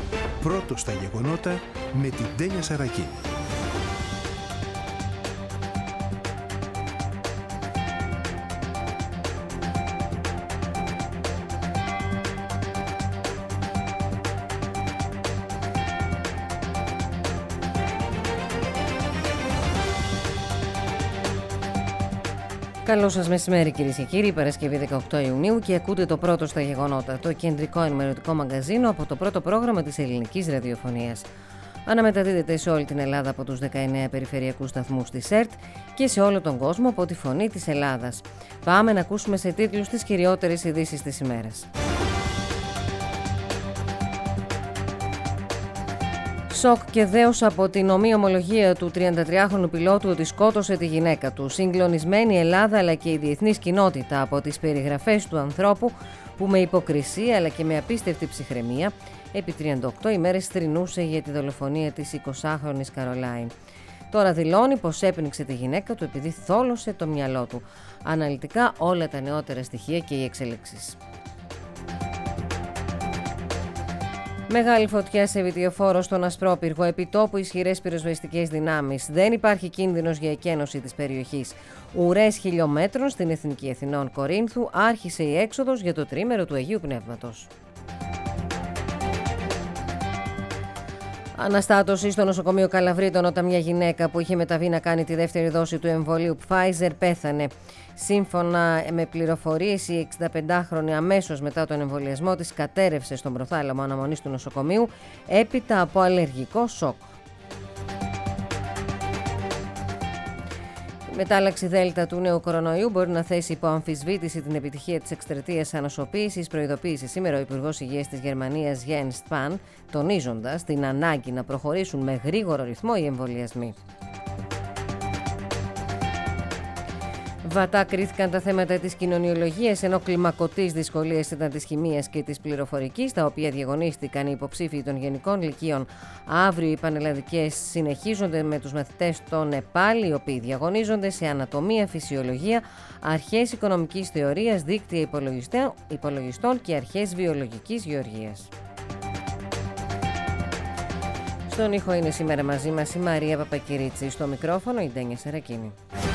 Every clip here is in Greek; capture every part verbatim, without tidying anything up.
Πρώτος στα γεγονότα με την Ντένια Σαρακή. Καλό σας μεσημέρι κυρίες και κύριοι, Παρασκευή δεκαοκτώ Ιουνίου και ακούτε το πρώτο στα γεγονότα, το κεντρικό ενημερωτικό μαγκαζίνο από το πρώτο πρόγραμμα της ελληνικής ραδιοφωνίας. Αναμεταδίδεται σε όλη την Ελλάδα από τους δεκαεννέα περιφερειακούς σταθμούς της ΕΡΤ και σε όλο τον κόσμο από τη Φωνή της Ελλάδας. Πάμε να ακούσουμε σε τίτλους τις κυριότερες ειδήσεις της ημέρας. Σοκ και δέος από την ομή ομολογία του τριαντατριάχρονου πιλότου ότι σκότωσε τη γυναίκα του. Συγκλονισμένη η Ελλάδα αλλά και η διεθνής κοινότητα από τις περιγραφές του ανθρώπου που με υποκρισία αλλά και με απίστευτη ψυχραιμία επί τριάντα οκτώ ημέρες θρηνούσε για τη δολοφονία της εικοσάχρονης Καρολάιν. Τώρα δηλώνει πως έπνιξε τη γυναίκα του επειδή θόλωσε το μυαλό του. Αναλυτικά όλα τα νεότερα στοιχεία και οι εξελίξεις. Μεγάλη φωτιά σε βιτιοφόρο στον Ασπρόπυργο, επιτόπου ισχυρές πυροσβεστικές δυνάμεις. Δεν υπάρχει κίνδυνος για εκένωση της περιοχής. Ουρές χιλιόμετρων στην Εθνική Αθηνών Κορίνθου άρχισε η έξοδος για το τρίμερο του Αγίου Πνεύματος. Αναστάτωση στο νοσοκομείο Καλαβρίτων όταν μια γυναίκα που είχε μεταβεί να κάνει τη δεύτερη δόση του εμβολίου Pfizer πέθανε. Σύμφωνα με πληροφορίες, η εξηνταπεντάχρονη αμέσως μετά τον εμβολιασμό της κατέρευσε στον προθάλαμο αναμονής του νοσοκομείου έπειτα από αλλεργικό σοκ. Η μετάλλαξη Δέλτα του νέου κορονοϊού μπορεί να θέσει υπό αμφισβήτηση την επιτυχία της εκστρατείας ανοσοποίησης, προειδοποίησε σήμερα ο Υπουργός Υγείας της Γερμανίας Jens Spahn, τονίζοντας την ανάγκη να προχωρήσουν με γρήγορο ρυθμό οι εμβολιασμοί. Βατά κρίθηκαν τα θέματα της κοινωνιολογίας, ενώ κλιμακωτής δυσκολίες ήταν της χημείας και της πληροφορικής, τα οποία διαγωνίστηκαν οι υποψήφοι των γενικών λυκείων. Αύριο οι πανελλαδικές συνεχίζονται με τους μαθητές των ΕΠΑΛ, οι οποίοι διαγωνίζονται σε ανατομία, φυσιολογία, αρχές οικονομικής θεωρίας, δίκτυα υπολογιστών και αρχές βιολογικής γεωργίας. Στον ήχο είναι σήμερα μαζί μας η Μαρία Παπακυρίτση, στο μικρόφωνο η Ντένια Σαρακίνη.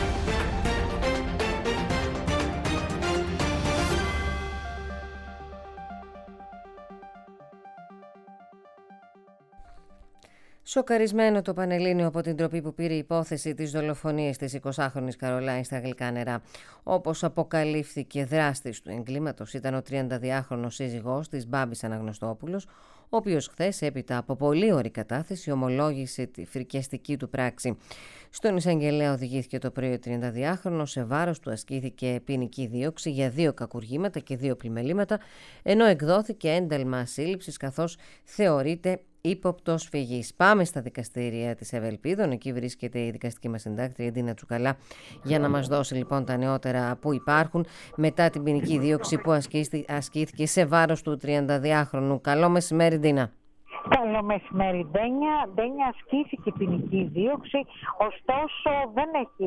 Σοκαρισμένο το Πανελλήνιο από την τροπή που πήρε η υπόθεση της δολοφονίας της εικοσάχρονης Καρολάιν στα γλυκά νερά. Όπως αποκαλύφθηκε, δράστης του εγκλήματος ήταν ο τριανταδυάχρονος σύζυγός της, Μπάμπης Αναγνωστόπουλος, ο οποίος χθες, έπειτα από πολύ ωρή κατάθεση, ομολόγησε τη φρικιαστική του πράξη. Στον εισαγγελέα οδηγήθηκε το πρωί ο τριανταδυάχρονος, σε βάρος του ασκήθηκε ποινική δίωξη για δύο κακουργήματα και δύο πλημελήματα, ενώ εκδόθηκε ένταλμα σύλληψης καθώς θεωρείται ύποπτος φυγής. Πάμε στα δικαστήρια της Ευελπίδων. Εκεί βρίσκεται η δικαστική μας συντάκτρια, η Ντίνα Τσουκαλά, για να μας δώσει λοιπόν τα νεότερα που υπάρχουν μετά την ποινική δίωξη που ασκήθηκε σε βάρος του τριανταδυάχρονου. Καλό μεσημέρι, Ντίνα. Καλό μεσημέρι, Ντένια. Ντένια, ασκήθηκε ποινική δίωξη, ωστόσο δεν έχει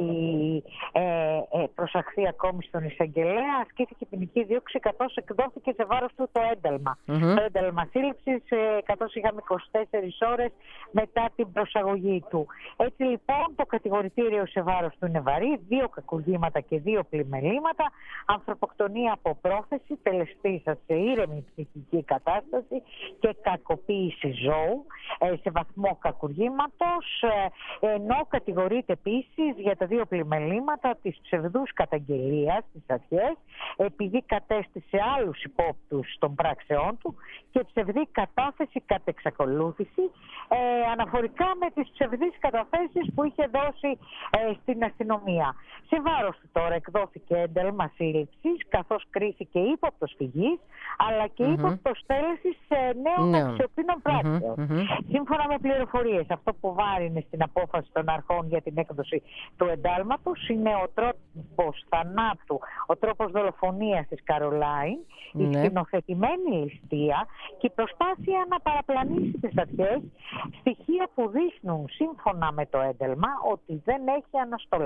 ε, ε, προσαχθεί ακόμη στον εισαγγελέα. Ασκήθηκε ποινική δίωξη καθώς εκδόθηκε σε βάρος του το ένταλμα. Mm-hmm. Το ένταλμα σύλληψης, ε, καθώς είχαμε είκοσι τέσσερις ώρες μετά την προσαγωγή του. Έτσι λοιπόν το κατηγορητήριο σε βάρος του είναι βαρύ, δύο κακουργήματα και δύο πλημελήματα, ανθρωποκτονία από πρόθεση, τελεστήσα σε ήρεμη ψυχική κατάσταση και κακοποίηση ζώου σε βαθμό κακουργήματος, ενώ κατηγορείται επίσης για τα δύο πλημελήματα της ψευδούς καταγγελίας στις αρχές, επειδή κατέστησε άλλους υπόπτους των πράξεών του, και ψευδή κατάθεση κατ' εξακολούθηση ε, αναφορικά με τις ψευδείς καταθέσεις που είχε δώσει ε, στην αστυνομία. Σε βάρος του τώρα εκδόθηκε ένταλμα σύλληψης, καθώς κρίθηκε ύποπτος φυγής, αλλά και mm-hmm. ύποπτος τέλεσης νέων no. αξιοπίνων πράξεων. Mm-hmm. Mm-hmm. Σύμφωνα με πληροφορίες, αυτό που βάρινε στην απόφαση των αρχών για την έκδοση του εντάλματος είναι ο τρόπος θανάτου, ο τρόπος δολοφονίας της Καρολάιν, mm-hmm. η σκηνοθετημένη ληστεία και η προσπάθεια να παραπλανήσει τις αρχές, στοιχεία που δείχνουν σύμφωνα με το ένταλμα ότι δεν έχει αναστολές.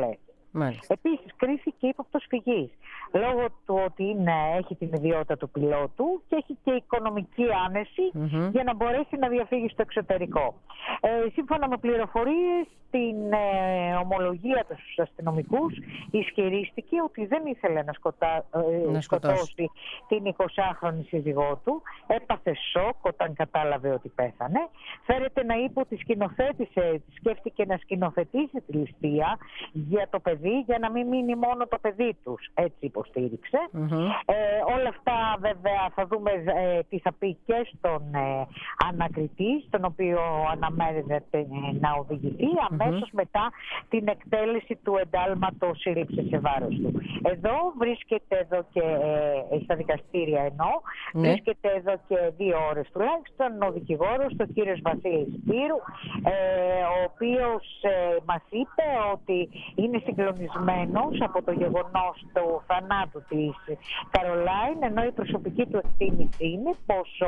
Μάλιστα. Επίσης, κρίθηκε ύποπτος φυγής, λόγω του ότι είναι, έχει την ιδιότητα του πιλότου και έχει και οικονομική άνεση mm-hmm. για να μπορέσει να διαφύγει στο εξωτερικό. Ε, σύμφωνα με πληροφορίες, στην ε, ομολογία του στους αστυνομικούς ισχυρίστηκε ότι δεν ήθελε να, σκοτά, ε, να σκοτώσει την εικοσάχρονη σύζυγό του. Έπαθε σοκ όταν κατάλαβε ότι πέθανε. Φέρεται να είπε ότι σκηνοθέτησε, σκέφτηκε να σκηνοθετήσει τη ληστεία για το παιδί, για να μην μείνει μόνο το παιδί τους. Έτσι υποστήριξε. Mm-hmm. Ε, όλα αυτά βέβαια θα δούμε ε, τι θα πει και στον ε, ανακριτή, στον οποίο αναμένεται ε, να οδηγηθεί αμέσως mm-hmm. μετά την εκτέλεση του εντάλματος σύλληψης σε βάρος του. Εδώ βρίσκεται εδώ και ε, στα δικαστήρια ενώ mm-hmm. βρίσκεται εδώ και δύο ώρες τουλάχιστον ο δικηγόρος, ο κύριος Βασίλης Σπύρου, ε, ο οποίος ε, μας είπε ότι είναι συγκλονισμένος από το γεγονός του θανάτου της Καρολάιν, ενώ η προσωπική του εκτίμηση είναι πως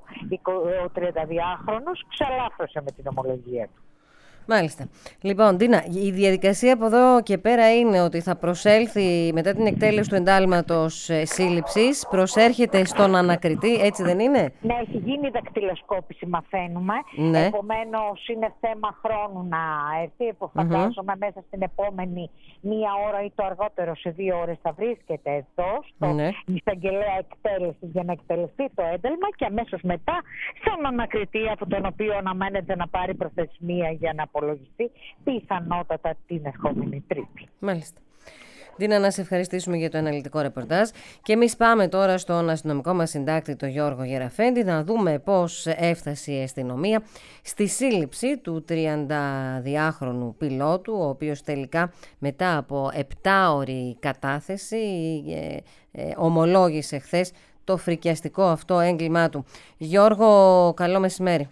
ο, ο τριανταδυάχρονος ξαλάφρωσε με την ομολογία του. Μάλιστα. Λοιπόν, Ντίνα, η διαδικασία από εδώ και πέρα είναι ότι θα προσέλθει μετά την εκτέλεση του εντάλματος σύλληψης, προσέρχεται στον ανακριτή, έτσι δεν είναι? Ναι, έχει γίνει δακτυλοσκόπηση, μαθαίνουμε. Ναι. Επομένως, είναι θέμα χρόνου να έρθει. Φαντάζομαι mm-hmm. μέσα στην επόμενη μία ώρα ή το αργότερο σε δύο ώρες θα βρίσκεται εδώ, στο ναι. εισαγγελέα εκτέλεση για να εκτελεστεί το ένταλμα και αμέσως μετά στον ανακριτή, από τον οποίο αναμένεται να πάρει προθεσμία για να απολογιστεί πιθανότατα την ερχόμενη Τρίτη. Μάλιστα. Ντίνα, να σε ευχαριστήσουμε για το αναλυτικό ρεπορτάζ και εμείς πάμε τώρα στον αστυνομικό μας συντάκτη, τον Γιώργο Γεραφέντη, να δούμε πώς έφτασε η αστυνομία στη σύλληψη του τριανταδυάχρονου πιλότου, ο οποίος τελικά μετά από επτάωρη κατάθεση ε, ε, ομολόγησε χθες το φρικιαστικό αυτό έγκλημά του. Γιώργο, καλό μεσημέρι.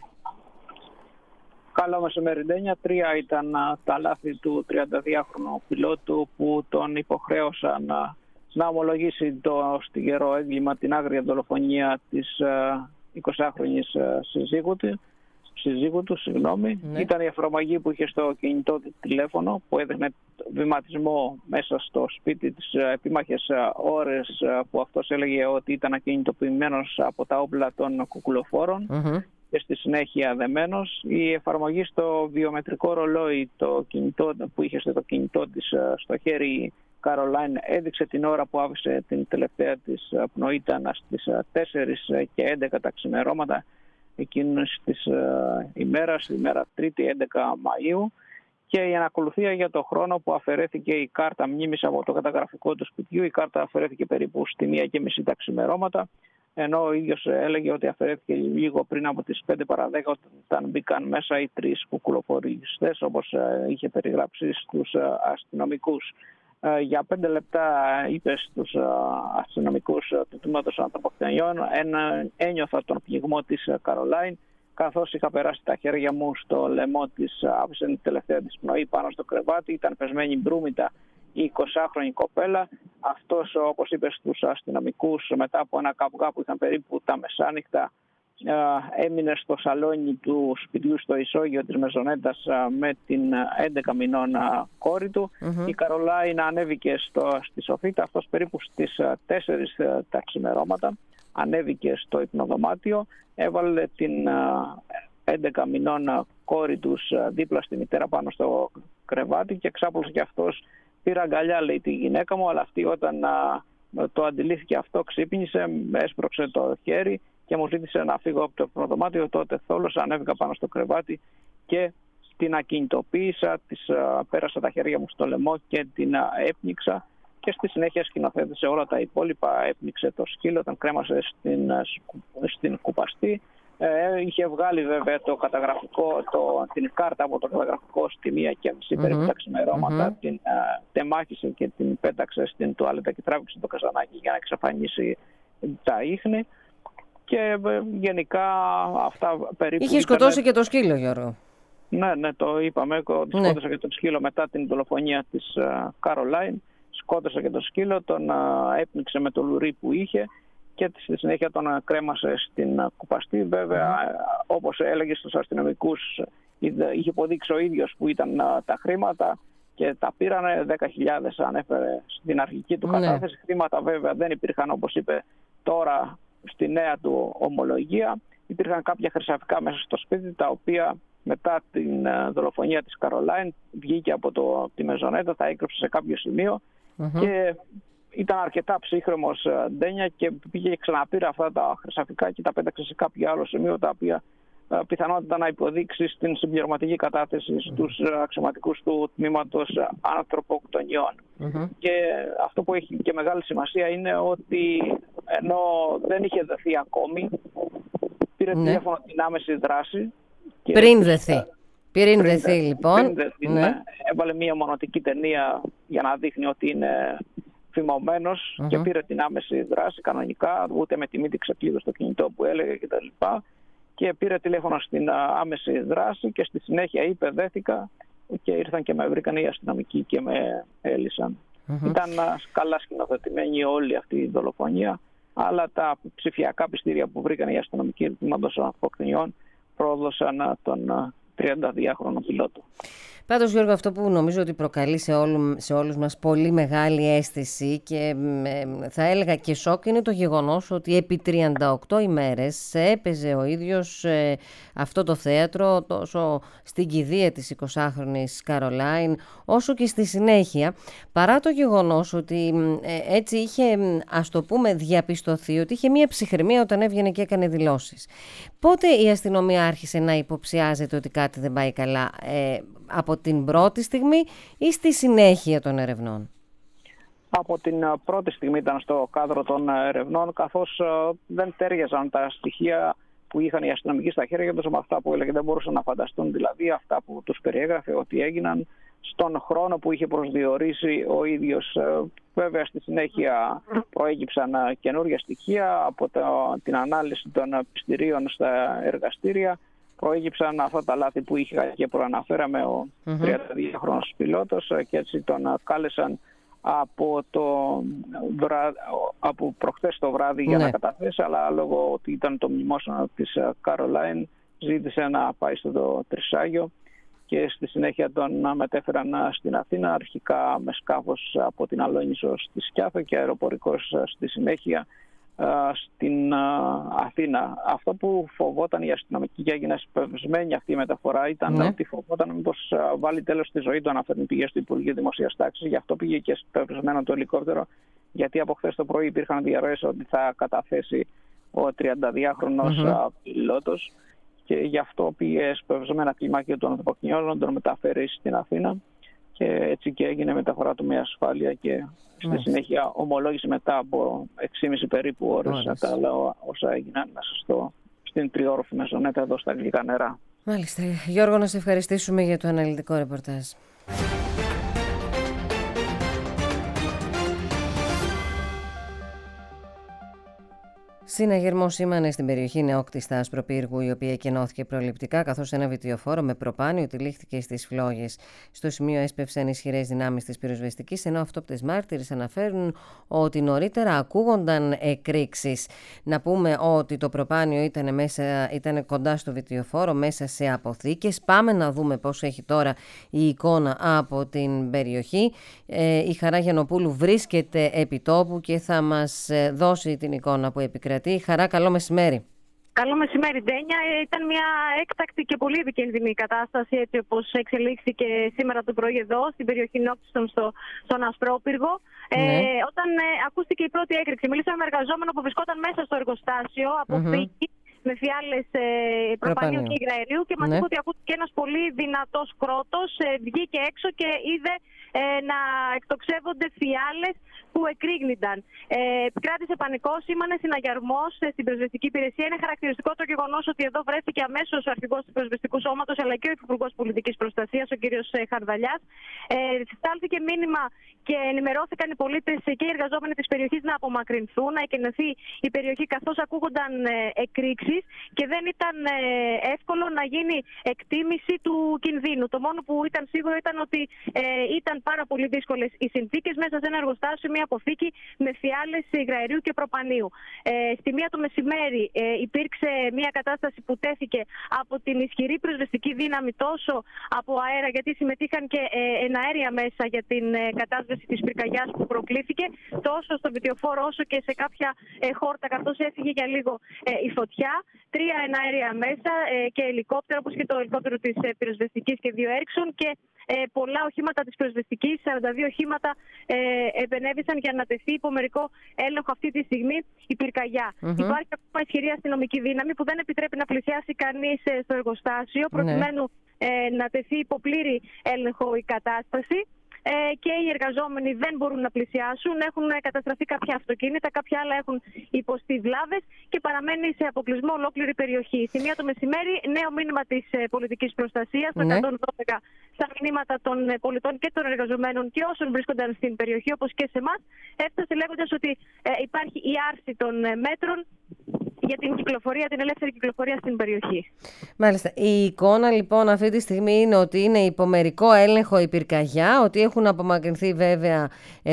Καλό μεσημέρι, Ντένια. Τρία ήταν τα λάθη του τριανταδυάχρονου πιλότου που τον υποχρέωσαν να, να ομολογήσει το στιγερό έγκλημα, την άγρια δολοφονία της εικοσάχρονης συζύγου του. Συζύγου του συγγνώμη. Ναι. Ήταν η εφαρμογή που είχε στο κινητό τηλέφωνο που έδειχνε βηματισμό μέσα στο σπίτι της επίμαχες ώρες που αυτός έλεγε ότι ήταν ακινητοποιημένος από τα όπλα των κουκουλοφόρων. Mm-hmm. Και στη συνέχεια δεμένος. Η εφαρμογή στο βιομετρικό ρολόι το κινητό, που είχε στο κινητό της στο χέρι Καρολάιν έδειξε την ώρα που άφησε την τελευταία της πνοή, ήταν στις τέσσερις και έντεκα τα ξημερώματα εκείνης της ημέρας, ημέρα Τρίτη έντεκα Μαΐου, και η ανακολουθία για το χρόνο που αφαιρέθηκε η κάρτα μνήμης από το καταγραφικό του σπιτιού. Η κάρτα αφαιρέθηκε περίπου στη μία και μισή τα ξημερώματα, ενώ ο ίδιος έλεγε ότι αφαιρέθηκε λίγο πριν από τις πέντε παρά δέκα όταν μπήκαν μέσα οι τρεις κουκουλοφοριστές, όπως είχε περιγράψει στους αστυνομικούς. Για πέντε λεπτά είπε στους αστυνομικούς του τμήματος ανθρωποκτονιών ένιωθα τον πνιγμό της Καρολάιν, καθώς είχα περάσει τα χέρια μου στο λαιμό της, άφησε την τελευταία της πνοή πάνω στο κρεβάτι, ήταν πεσμένη μπρούμητα η εικοσάχρονη κοπέλα. Αυτός, όπως είπε στους αστυνομικούς, μετά από ένα καυγά που ήταν περίπου τα μεσάνυχτα, έμεινε στο σαλόνι του σπιτιού στο ισόγειο της Μεζονέτας με την έντεκα μηνών κόρη του. Mm-hmm. Η Καρολάιν ανέβηκε στο, στη σοφίτα, αυτός περίπου στις τέσσερις τα ξημερώματα. Ανέβηκε στο υπνοδωμάτιο, έβαλε την έντεκα μηνών κόρη τους δίπλα στη μητέρα πάνω στο κρεβάτι και ξάπλωσε και αυτός. Πήρα αγκαλιά, λέει, τη γυναίκα μου, αλλά αυτή όταν α, το αντιλήφθηκε αυτό ξύπνησε, έσπρωξε το χέρι και μου ζήτησε να φύγω από το υπνοδωμάτιο. Τότε θόλωσα, ανέβηκα πάνω στο κρεβάτι και την ακινητοποίησα, της α, πέρασα τα χέρια μου στο λαιμό και την α, έπνιξα και στη συνέχεια σκηνοθέτησε όλα τα υπόλοιπα. Έπνιξε το σκύλο, τον κρέμασε στην, στην κουπαστή. Ε, είχε βγάλει βέβαια το καταγραφικό, το, την κάρτα από το καταγραφικό στη μία και μισή mm-hmm. περίπου τα ξημερώματα, mm-hmm. την uh, τεμάχισε και την πέταξε στην τουάλετα και τράβηξε το καζανάκι για να εξαφανίσει τα ίχνη και ε, γενικά αυτά περίπου... Είχε σκοτώσει ήταν... και το σκύλο, Γιώργο. Ναι, ναι, το είπαμε, ότι ναι. σκότωσε και το σκύλο μετά την δολοφονία της uh, Καρολάιν, σκότωσε και το σκύλο, τον uh, έπνιξε με το λουρί που είχε και στη συνέχεια τον κρέμασε στην κουπαστή. Βέβαια, mm. όπως έλεγε στους αστυνομικούς, είχε υποδείξει ο ίδιος που ήταν τα χρήματα και τα πήρανε. δέκα χιλιάδες ανέφερε στην αρχική του κατάθεση. Ναι. Χρήματα βέβαια δεν υπήρχαν, όπως είπε τώρα στη νέα του ομολογία. Υπήρχαν κάποια χρυσαφικά μέσα στο σπίτι, τα οποία μετά την δολοφονία της Καρολάιν βγήκε από το, τη μεζονέτα, τα έκρυψε σε κάποιο σημείο mm-hmm. και ήταν αρκετά ψύχρεμος Ντένια και πήγε και ξαναπήρε αυτά τα χρυσαφικά και τα πέταξε σε κάποιο άλλο σημείο, τα οποία πιθανότητα να υποδείξει στην συμπληρωματική κατάθεση mm-hmm. στους αξιωματικούς του τμήματος ανθρωποκτονιών. Mm-hmm. Και αυτό που έχει και μεγάλη σημασία είναι ότι ενώ δεν είχε δεθεί ακόμη, πήρε ναι. τηλέφωνο την άμεση δράση. Και πριν δεθεί. Πριν δεθεί λοιπόν. Πριν δεθεί, ναι. Ναι. Έβαλε μία μονοτική ταινία για να δείχνει ότι είναι φημωμένος mm-hmm. και πήρε την άμεση δράση κανονικά, ούτε με τιμή την ξεκλείδωσε το κινητό που έλεγε κτλ. Και πήρε τηλέφωνο στην άμεση δράση και στη συνέχεια είπε δέθηκα και ήρθαν και με βρήκαν οι αστυνομικοί και με έλυσαν. Mm-hmm. Ήταν καλά σκηνοθετημένη όλη αυτή η δολοφονία, αλλά τα ψηφιακά πιστήρια που βρήκαν οι αστυνομικοί τμήματος ανθρωποκτονιών πρόδωσαν τον τριανταδυάχρονο πιλότο. Πάντως, Γιώργο, αυτό που νομίζω ότι προκαλεί σε, όλου, σε όλους μας πολύ μεγάλη αίσθηση και ε, θα έλεγα και σοκ είναι το γεγονός ότι επί τριάντα οκτώ ημέρες έπαιζε ο ίδιος ε, αυτό το θέατρο τόσο στην κηδεία της εικοσάχρονης Καρολάιν όσο και στη συνέχεια, παρά το γεγονός ότι ε, έτσι είχε, ας το πούμε, διαπιστωθεί ότι είχε μία ψυχραιμία όταν έβγαινε και έκανε δηλώσεις. Πότε η αστυνομία άρχισε να υποψιάζεται ότι κάτι δεν πάει καλά, ε, από την πρώτη στιγμή ή στη συνέχεια των ερευνών? Από την πρώτη στιγμή ήταν στο κάδρο των ερευνών, καθώς δεν τέριαζαν τα στοιχεία που είχαν οι αστυνομικοί στα χέρια τους με αυτά που έλεγε. Δεν μπορούσαν να φανταστούν δηλαδή αυτά που τους περιέγραφε ότι έγιναν στον χρόνο που είχε προσδιορίσει ο ίδιος. Βέβαια στη συνέχεια προέκυψαν καινούργια στοιχεία από το, την ανάλυση των πιστηρίων στα εργαστήρια. Προέκυψαν αυτά τα λάθη που είχε και προαναφέραμε ο mm-hmm. τριανταδυάχρονος πιλότος και έτσι τον κάλεσαν από, το βρά... από προχθές το βράδυ για mm-hmm. να καταθέσει, αλλά λόγω ότι ήταν το μνημόσυνο της Καρολάιν ζήτησε να πάει στο Τρισάγιο και στη συνέχεια τον μετέφεραν στην Αθήνα, αρχικά με σκάφος από την Αλόνησο στη Σκιάθο και αεροπορικός στη συνέχεια στην Αθήνα. Αυτό που φοβόταν η αστυνομική και έγινε σπευσμένη αυτή η μεταφορά ήταν ναι. ότι φοβόταν μήπως βάλει τέλος στη ζωή του, αναφέρουν πηγές του Υπουργείου Δημοσίας Τάξης. Γι' αυτό πήγε και σπευσμένο το ελικόπτερο, γιατί από χθες το πρωί υπήρχαν διαρροές ότι θα καταθέσει ο τριανταδυάχρονος mm-hmm. πιλότος και γι' αυτό πήγε σπευσμένα κλιμάκια των ανθρωποκτονιών να τον μεταφέρει στην Αθήνα και έτσι και έγινε μεταφορά του με ασφάλεια και στη Μάλιστα. συνέχεια ομολόγησε μετά από έξι και μισή περίπου ώρες τα άλλα όσα έγιναν μέσα στο, στην τριόροφη μεζονέτα εδώ στα Γλυκά Νερά. Μάλιστα. Γιώργο, να σε ευχαριστήσουμε για το αναλυτικό ρεπορτάζ. Συναγερμό σήμανε στην περιοχή Νεόκτη στα Ασπροπύργου, η οποία εκενώθηκε προληπτικά, καθώς ένα βιτιοφόρο με προπάνιο τυλίχθηκε στις φλόγες. Στο σημείο έσπευσαν ισχυρές δυνάμεις της πυροσβεστικής, ενώ αυτόπτες μάρτυρες αναφέρουν ότι νωρίτερα ακούγονταν εκρήξεις. Να πούμε ότι το προπάνιο ήταν, μέσα, ήταν κοντά στο βιτιοφόρο, μέσα σε αποθήκες. Πάμε να δούμε πώς έχει τώρα η εικόνα από την περιοχή. Ε, η Χαρά Γιαννοπούλου βρίσκεται επί τόπου και θα μας δώσει την εικόνα που επικρατεί. Χαρά, καλό μεσημέρι. Καλό μεσημέρι, Ντένια. Ήταν μια έκτακτη και πολύ επικίνδυνη κατάσταση, έτσι όπως εξελίχθηκε σήμερα το πρωί εδώ, στην περιοχή Νόκτιστον, στο, στον Ασπρόπυργο. Ναι. Ε, όταν ε, ακούστηκε η πρώτη έκρηξη, μιλήσαμε με εργαζόμενο που βρισκόταν μέσα στο εργοστάσιο, από mm-hmm. φύκη, με φιάλες ε, προπανίου και υγραερίου και μας ναι. είπε ότι ακούστηκε ένας πολύ δυνατός κρότος, ε, βγήκε έξω και είδε ε, να εκτοξεύονται φιάλες που εκρήγνηταν. Ε, κράτησε πανικό, σήμανε συναγερμός ε, στην πυροσβεστική υπηρεσία. Είναι χαρακτηριστικό το γεγονός ότι εδώ βρέθηκε αμέσως ο αρχηγός του πυροσβεστικού σώματος αλλά και ο Υπουργός Πολιτικής Προστασίας, ο κ. Χαρδαλιάς. Ε, στάλθηκε μήνυμα και ενημερώθηκαν οι πολίτες και οι εργαζόμενοι της περιοχής να απομακρυνθούν, να εκενωθεί η περιοχή, καθώς ακούγονταν ε, εκρήξεις. πυρκαγιής και δεν ήταν εύκολο να γίνει εκτίμηση του κινδύνου. Το μόνο που ήταν σίγουρο ήταν ότι ήταν πάρα πολύ δύσκολες οι συνθήκες μέσα σε ένα εργοστάσιο, μια αποθήκη με φιάλες υγραερίου και προπανίου. Στη μία το μεσημέρι υπήρξε μια κατάσταση που τέθηκε από την ισχυρή πυροσβεστική δύναμη, τόσο από αέρα, γιατί συμμετείχαν και εναέρια μέσα για την κατάσβεση της πυρκαγιάς που προκλήθηκε, τόσο στο βιτιοφόρο όσο και σε κάποια χόρτα, καθώς έφυγε για λίγο η φωτιά. Τρία εναέρια μέσα και ελικόπτερα, όπως και το ελικόπτερο της πυροσβεστικής και δύο Έριξον, και πολλά οχήματα της πυροσβεστικής, σαράντα δύο οχήματα επενέβησαν για να τεθεί υπό μερικό έλεγχο αυτή τη στιγμή η πυρκαγιά. Mm-hmm. Υπάρχει ακόμα ισχυρή αστυνομική δύναμη που δεν επιτρέπει να πλησιάσει κανείς στο εργοστάσιο, προκειμένου mm-hmm. να τεθεί υπό πλήρη έλεγχο η κατάσταση. Και οι εργαζόμενοι δεν μπορούν να πλησιάσουν. Έχουν καταστραφεί κάποια αυτοκίνητα, κάποια άλλα έχουν υποστεί βλάβες και παραμένει σε αποκλεισμό ολόκληρη περιοχή. Στη μία το μεσημέρι, νέο μήνυμα της πολιτικής προστασίας, το ναι. εκατόν δώδεκα, στα μηνύματα των πολιτών και των εργαζομένων και όσων βρίσκονταν στην περιοχή, όπως και σε εμάς, έφτασε λέγοντας ότι υπάρχει η άρση των μέτρων για την κυκλοφορία, την ελεύθερη κυκλοφορία στην περιοχή. Μάλιστα. Η εικόνα λοιπόν αυτή τη στιγμή είναι ότι είναι υπομερικό έλεγχο η πυρκαγιά, ότι έχουν απομακρυνθεί βέβαια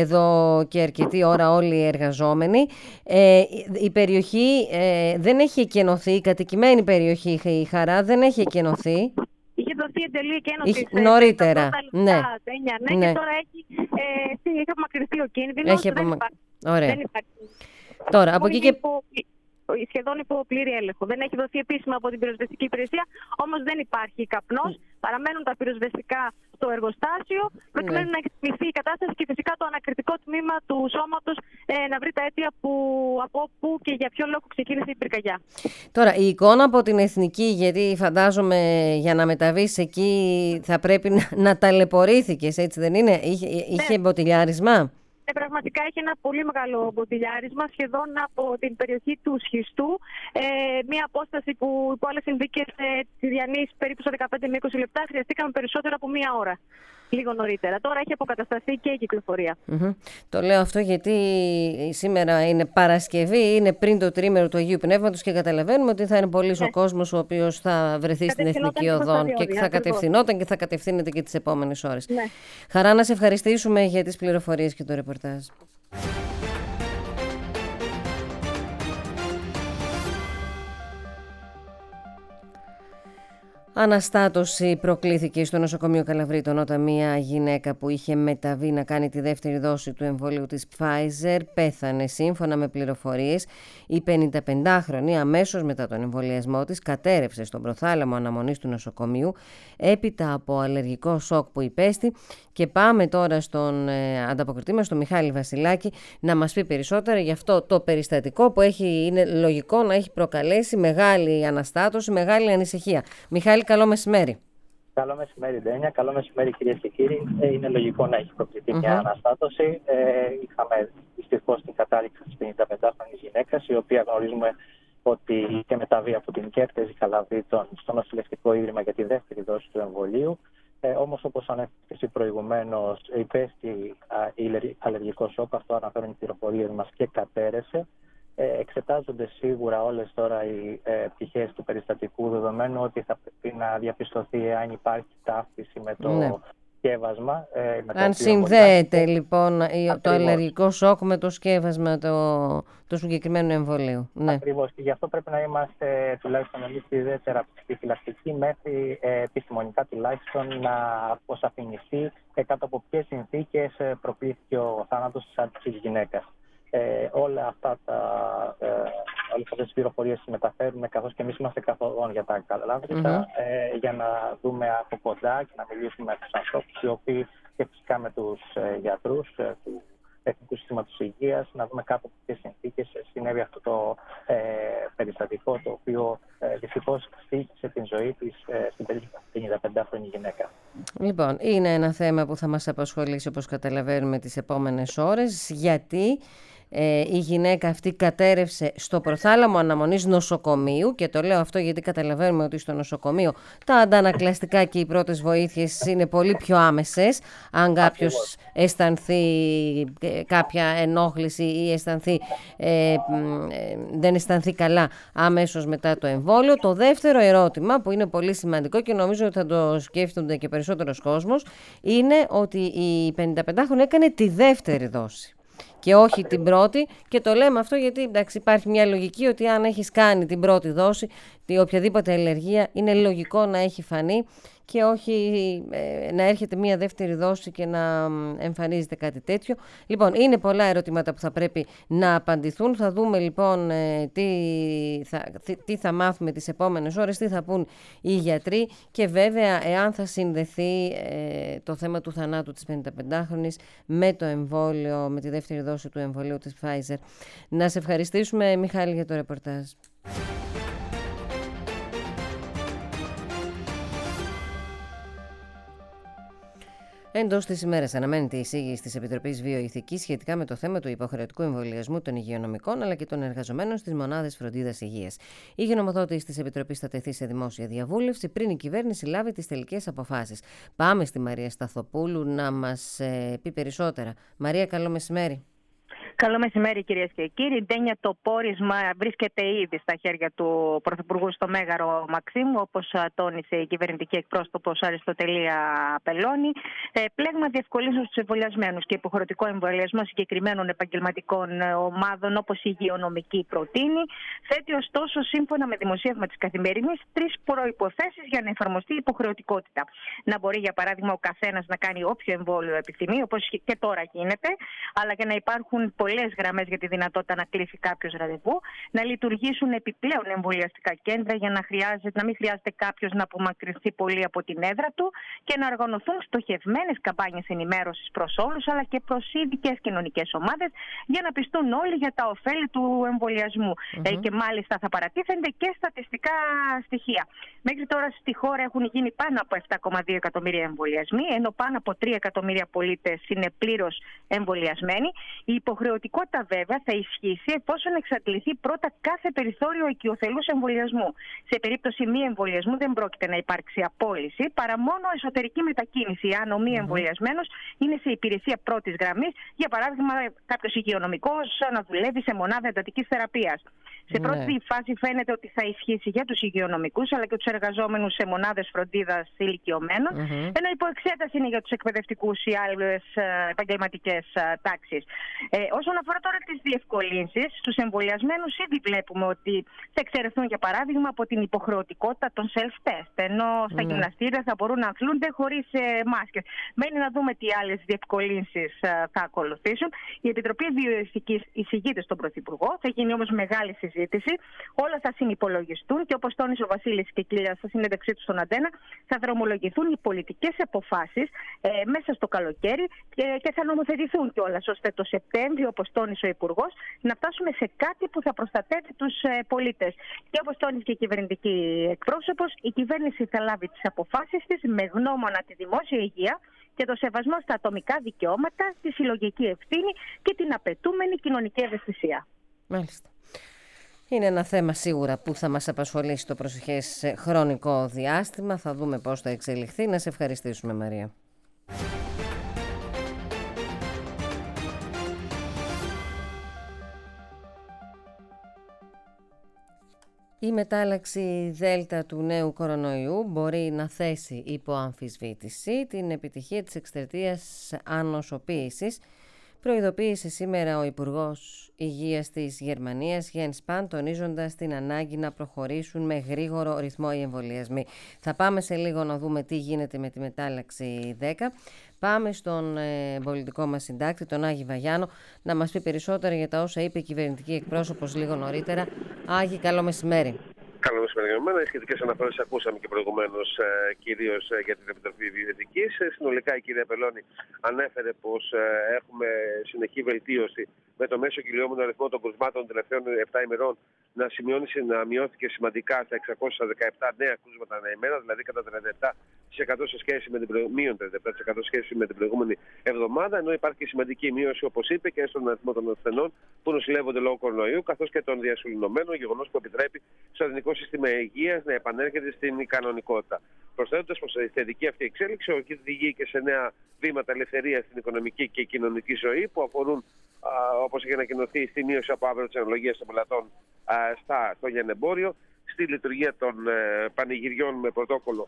εδώ και αρκετή ώρα όλοι οι εργαζόμενοι. Ε, η περιοχή ε, δεν έχει εκενωθεί, η κατοικημένη περιοχή η Χαρά δεν έχει εκενωθεί. Είχε δοθεί εντελή εκένωση νωρίτερα. Ναι. Ναι, ναι, και τώρα έχει, ε, έχει απομακρυνθεί ο κίνδυνος. Έχει δεν, απομα... υπάρχει. Ωραία. δεν υπάρχει. Τώρα, από εκεί και... σχεδόν υπό πλήρη έλεγχο. Δεν έχει δοθεί επίσημα από την πυροσβεστική υπηρεσία, όμως δεν υπάρχει καπνός. Παραμένουν τα πυροσβεστικά στο εργοστάσιο, προκειμένου ναι. να εκτιμηθεί η κατάσταση και φυσικά το ανακριτικό τμήμα του σώματος ε, να βρει τα αίτια που, από πού και για ποιο λόγο ξεκίνησε η πυρκαγιά. Τώρα, η εικόνα από την Εθνική, γιατί φαντάζομαι για να μεταβείς εκεί θα πρέπει να, να ταλαιπωρήθηκες, έτσι δεν είναι? Είχε, είχε ναι. μποτιλιάρισμα. Ε, πραγματικά έχει ένα πολύ μεγάλο μποτιλιάρισμα, σχεδόν από την περιοχή του σχιστού. Ε, μια απόσταση που υπό άλλες συνθήκες ε, της Διανής περίπου στα δεκαπέντε με είκοσι λεπτά χρειαστήκαμε περισσότερο από μία ώρα. Λίγο νωρίτερα. Τώρα έχει αποκατασταθεί και η κυκλοφορία. Mm-hmm. Το λέω αυτό γιατί σήμερα είναι Παρασκευή, είναι πριν το τρίμερο του Αγίου Πνεύματος και καταλαβαίνουμε ότι θα είναι πολύς ναι. ο κόσμος ο οποίος θα βρεθεί στην Εθνική Οδό και, και θα κατευθυνόταν και θα κατευθύνεται και τις επόμενες ώρες. Ναι. Χαρά να σε ευχαριστήσουμε για τις πληροφορίες και το ρεπορτάζ. Αναστάτωση προκλήθηκε στο νοσοκομείο Καλαβρίτων όταν μια γυναίκα που είχε μεταβεί να κάνει τη δεύτερη δόση του εμβολίου της Pfizer πέθανε. Σύμφωνα με πληροφορίες, η πενηνταπεντάχρονη αμέσως μετά τον εμβολιασμό της κατέρευσε στον προθάλαμο αναμονής του νοσοκομείου έπειτα από αλλεργικό σοκ που υπέστη. Και πάμε τώρα στον ε, ανταποκριτή μας, τον Μιχάλη Βασιλάκη, να μας πει περισσότερα για αυτό το περιστατικό που έχει, είναι λογικό να έχει προκαλέσει μεγάλη αναστάτωση, μεγάλη ανησυχία. Μιχάλη, καλό μεσημέρι. Καλό μεσημέρι, Ντένια. Καλό μεσημέρι, κυρίες και κύριοι. Ε, είναι λογικό να έχει προκληθεί mm-hmm. μια αναστάτωση. Ε, είχαμε δυστυχώς την κατάληξη της πενηνταπεντάχρονης γυναίκας, η οποία γνωρίζουμε ότι είχε μεταβεί από την Κέρτεζη Καλαβρίτων στο νοσηλευτικό ίδρυμα για τη δεύτερη δόση του εμβολίου. Ε, όμως, όπως ανέφερε προηγουμένως, υπέστη αλλεργικό σοκ, αυτό αναφέρουν οι πληροφορίες μας, και κατέρεσε. Ε, εξετάζονται σίγουρα όλες τώρα οι ε, πτυχές του περιστατικού, δεδομένου ότι θα πρέπει να διαπιστωθεί αν υπάρχει ταύτιση με το ναι. σκεύασμα. Ε, με αν το συνδέεται να... λοιπόν Ακριβώς. το αλλεργικό σοκ με το σκεύασμα το, το συγκεκριμένου εμβολίου. Ναι. Ακριβώς. Και γι' αυτό πρέπει να είμαστε τουλάχιστον εμείς ιδιαίτερα επιφυλακτικοί μέχρι ε, επιστημονικά τουλάχιστον να αποσαφινιστεί ε, κάτω από ποιες συνθήκες προκλήθηκε ο θάνατος της γυναίκας. Ε, όλα αυτά τα, ε, όλες αυτές τις πληροφορίες μεταφέρουμε, καθώς και εμείς είμαστε καθοδόν για τα Καλαβρήτα, mm-hmm. ε, για να δούμε από κοντά και να μιλήσουμε με τους ανθρώπους, οι οποίοι και φυσικά με τους ε, γιατρούς ε, του Εθνικού Συστήματος Υγείας, να δούμε κάπου από ποιες συνθήκες συνέβη αυτό το ε, περιστατικό, το οποίο ε, δυστυχώς στήχησε την ζωή της ε, στην πενηνταπεντάχρονη γυναίκα. Λοιπόν, είναι ένα θέμα που θα μας απασχολήσει, όπως καταλαβαίνουμε, τις επόμενες ώρες, γιατί ε, η γυναίκα αυτή κατέρευσε στο προθάλαμο αναμονής νοσοκομείου, και το λέω αυτό γιατί καταλαβαίνουμε ότι στο νοσοκομείο τα αντανακλαστικά και οι πρώτες βοήθειες είναι πολύ πιο άμεσες. Αν κάποιος αισθανθεί κάποια ενόχληση ή αισθανθεί, ε, ε, δεν αισθανθεί καλά αμέσως μετά το εμβόλιο. Το δεύτερο ερώτημα, που είναι πολύ σημαντικό και νομίζω ότι θα το σκέφτονται και περισσότερος κόσμος, είναι ότι η πενηνταπεντάχρονη έκανε τη δεύτερη δόση και όχι την πρώτη. Και το λέμε αυτό γιατί, εντάξει, υπάρχει μια λογική ότι αν έχεις κάνει την πρώτη δόση, οποιαδήποτε αλλεργία είναι λογικό να έχει φανεί και όχι ε, να έρχεται μια δεύτερη δόση και να εμφανίζεται κάτι τέτοιο. Λοιπόν, είναι πολλά ερωτήματα που θα πρέπει να απαντηθούν. Θα δούμε λοιπόν ε, τι, θα, τι θα μάθουμε τις επόμενες ώρες, τι θα πούν οι γιατροί και βέβαια εάν θα συνδεθεί ε, το θέμα του θανάτου της πενηνταπεντάχρονης με το εμβόλιο, με τη δεύτερη δόση του εμβολίου της Pfizer. Να σε ευχαριστήσουμε, Μιχάλη, για το ρεπορτάζ. Εντός της ημέρας αναμένεται η εισήγηση της Επιτροπής Βιοειθικής σχετικά με το θέμα του υποχρεωτικού εμβολιασμού των υγειονομικών αλλά και των εργαζομένων στις μονάδες φροντίδας υγείας. Η γνωμοδότηση της Επιτροπής θα τεθεί σε δημόσια διαβούλευση πριν η κυβέρνηση λάβει τις τελικές αποφάσεις. Πάμε στη Μαρία Σταθοπούλου να μας ε, πει περισσότερα. Μαρία, καλό μεσημέρι. Καλό μεσημέρι, κυρίες και κύριοι. Ντένια, το πόρισμα βρίσκεται ήδη στα χέρια του Πρωθυπουργού στο Μέγαρο Μαξίμου, όπως τόνισε η κυβερνητική εκπρόσωπος Αριστοτελία Πελώνη. Ε, πλέγμα διευκολύνσεων στους εμβολιασμένους και υποχρεωτικό εμβολιασμό συγκεκριμένων επαγγελματικών ομάδων, όπως η υγειονομική προτείνει. Θέτει ωστόσο, σύμφωνα με δημοσίευμα της Καθημερινής, τρεις προϋποθέσεις για να εφαρμοστεί η υποχρεωτικότητα. Να μπορεί, για παράδειγμα, ο καθένας να κάνει όποιο εμβόλιο επιθυμεί, όπως και τώρα γίνεται, αλλά και να υπάρχουν πολλές γραμμές για τη δυνατότητα να κλείσει κάποιος ραντεβού, να λειτουργήσουν επιπλέον εμβολιαστικά κέντρα για να, χρειάζεται, να μην χρειάζεται κάποιος να απομακρυνθεί πολύ από την έδρα του και να οργανωθούν στοχευμένες καμπάνιες ενημέρωσης προς όλους αλλά και προς ειδικές κοινωνικές ομάδες για να πιστούν όλοι για τα ωφέλη του εμβολιασμού. Mm-hmm. Ε, και μάλιστα θα παρατίθενται και στατιστικά στοιχεία. Μέχρι τώρα στη χώρα έχουν γίνει πάνω από επτά κόμμα δύο εκατομμύρια εμβολιασμοί, ενώ πάνω από τρία εκατομμύρια πολίτες είναι πλήρως εμβολιασμένοι. Η υποχρεωτικότητα βέβαια θα ισχύσει εφόσον εξαντληθεί πρώτα κάθε περιθώριο οικειοθελούς εμβολιασμού. Σε περίπτωση μη εμβολιασμού δεν πρόκειται να υπάρξει απόλυση, παρά μόνο εσωτερική μετακίνηση, αν ο μη εμβολιασμένος είναι σε υπηρεσία πρώτης γραμμής, για παράδειγμα κάποιος υγειονομικός να δουλεύει σε μονάδα εντατικής θεραπείας. Σε πρώτη ναι. φάση φαίνεται ότι θα ισχύσει για τους υγειονομικούς αλλά και τους εργαζόμενους σε μονάδες φροντίδας ηλικιωμένων, mm-hmm. ενώ υπό εξέταση είναι για τους εκπαιδευτικούς ή άλλες επαγγελματικές τάξεις. Ε, όσον αφορά τώρα τις διευκολύνσεις, στους εμβολιασμένους ήδη βλέπουμε ότι θα εξαιρεθούν, για παράδειγμα, από την υποχρεωτικότητα των self-test, ενώ στα mm-hmm. γυμναστήρια θα μπορούν να αθλούνται χωρίς ε, μάσκες. Μένει να δούμε τι άλλες διευκολύνσεις ε, θα ακολουθήσουν. Η Επιτροπή Βιοειθικής εισηγείται στον Πρωθυπουργό, θα γίνει όμως μεγάλη συζήτηση. Όλα θα συνυπολογιστούν και, όπως τόνισε ο Βασίλης Κεκίλιας στη συνέντευξή του στον Αντένα, θα δρομολογηθούν οι πολιτικές αποφάσεις ε, μέσα στο καλοκαίρι και, και θα νομοθετηθούν κιόλας, ώστε το Σεπτέμβριο, όπως τόνισε ο Υπουργός, να φτάσουμε σε κάτι που θα προστατεύει τους ε, πολίτες. Και όπως τόνισε και η κυβερνητική εκπρόσωπος, η κυβέρνηση θα λάβει τις αποφάσεις της με γνώμονα τη δημόσια υγεία και το σεβασμό στα ατομικά δικαιώματα, τη συλλογική ευθύνη και την απαιτούμενη κοινωνική ευαισθησία. Μάλιστα. Είναι ένα θέμα σίγουρα που θα μας απασχολήσει το προσεχές χρονικό διάστημα. Θα δούμε πώς θα εξελιχθεί. Να σε ευχαριστήσουμε, Μαρία. Η μετάλλαξη Δέλτα του νέου κορονοϊού μπορεί να θέσει υπό αμφισβήτηση την επιτυχία της εκστρατείας ανοσοποίησης, προειδοποίησε σήμερα ο Υπουργός Υγείας της Γερμανίας, Jens Spahn, τονίζοντας την ανάγκη να προχωρήσουν με γρήγορο ρυθμό οι εμβολιασμοί. Θα πάμε σε λίγο να δούμε τι γίνεται με τη μετάλλαξη δέκα. Πάμε στον ε, πολιτικό μας συντάκτη, τον Άγη Βαγιάνο, να μας πει περισσότερα για τα όσα είπε η κυβερνητική εκπρόσωπος λίγο νωρίτερα. Άγη, καλό μεσημέρι. Καλό μεσημέρι για μένα. Οι σχετικές αναφορές ακούσαμε και προηγουμένως, ε, κυρίως ε, για την Επιτροπή Βιοειθικής. Ε, συνολικά η κυρία Πελώνη ανέφερε πως ε, έχουμε συνεχή βελτίωση με το μέσο κυλιόμενο αριθμό των κρουσμάτων των τελευταίων επτά ημερών να σημειώνει να μειώθηκε σημαντικά στα εξακόσια δεκαεπτά νέα κρούσματα ανά ημέρα, δηλαδή κατά τριάντα επτά τοις εκατό σε σχέση με την προ... μείον τριάντα επτά τοις εκατό σε σχέση με την προηγούμενη εβδομάδα, ενώ υπάρχει και σημαντική μείωση, όπως είπε, και στον αριθμό των ασθενών που νοσηλεύονται λόγω κορονοϊού, καθώς και των διασωληνωμένων, γεγονός που επιτρέπει στο Εθνικό Σύστημα Υγείας να επανέρχεται στην κανονικότητα. Προσθέτοντας πως η θετική αυτή εξέλιξη οδηγεί και σε νέα βήματα ελευθερίας στην οικονομική και κοινωνική ζωή που αφορούν, όπως έχει ανακοινωθεί, στη μείωση από αύριο της αναλογίας των πελατών στα, στο λιανεμπόριο, στη λειτουργία των ε, πανηγυριών με πρωτόκολλο,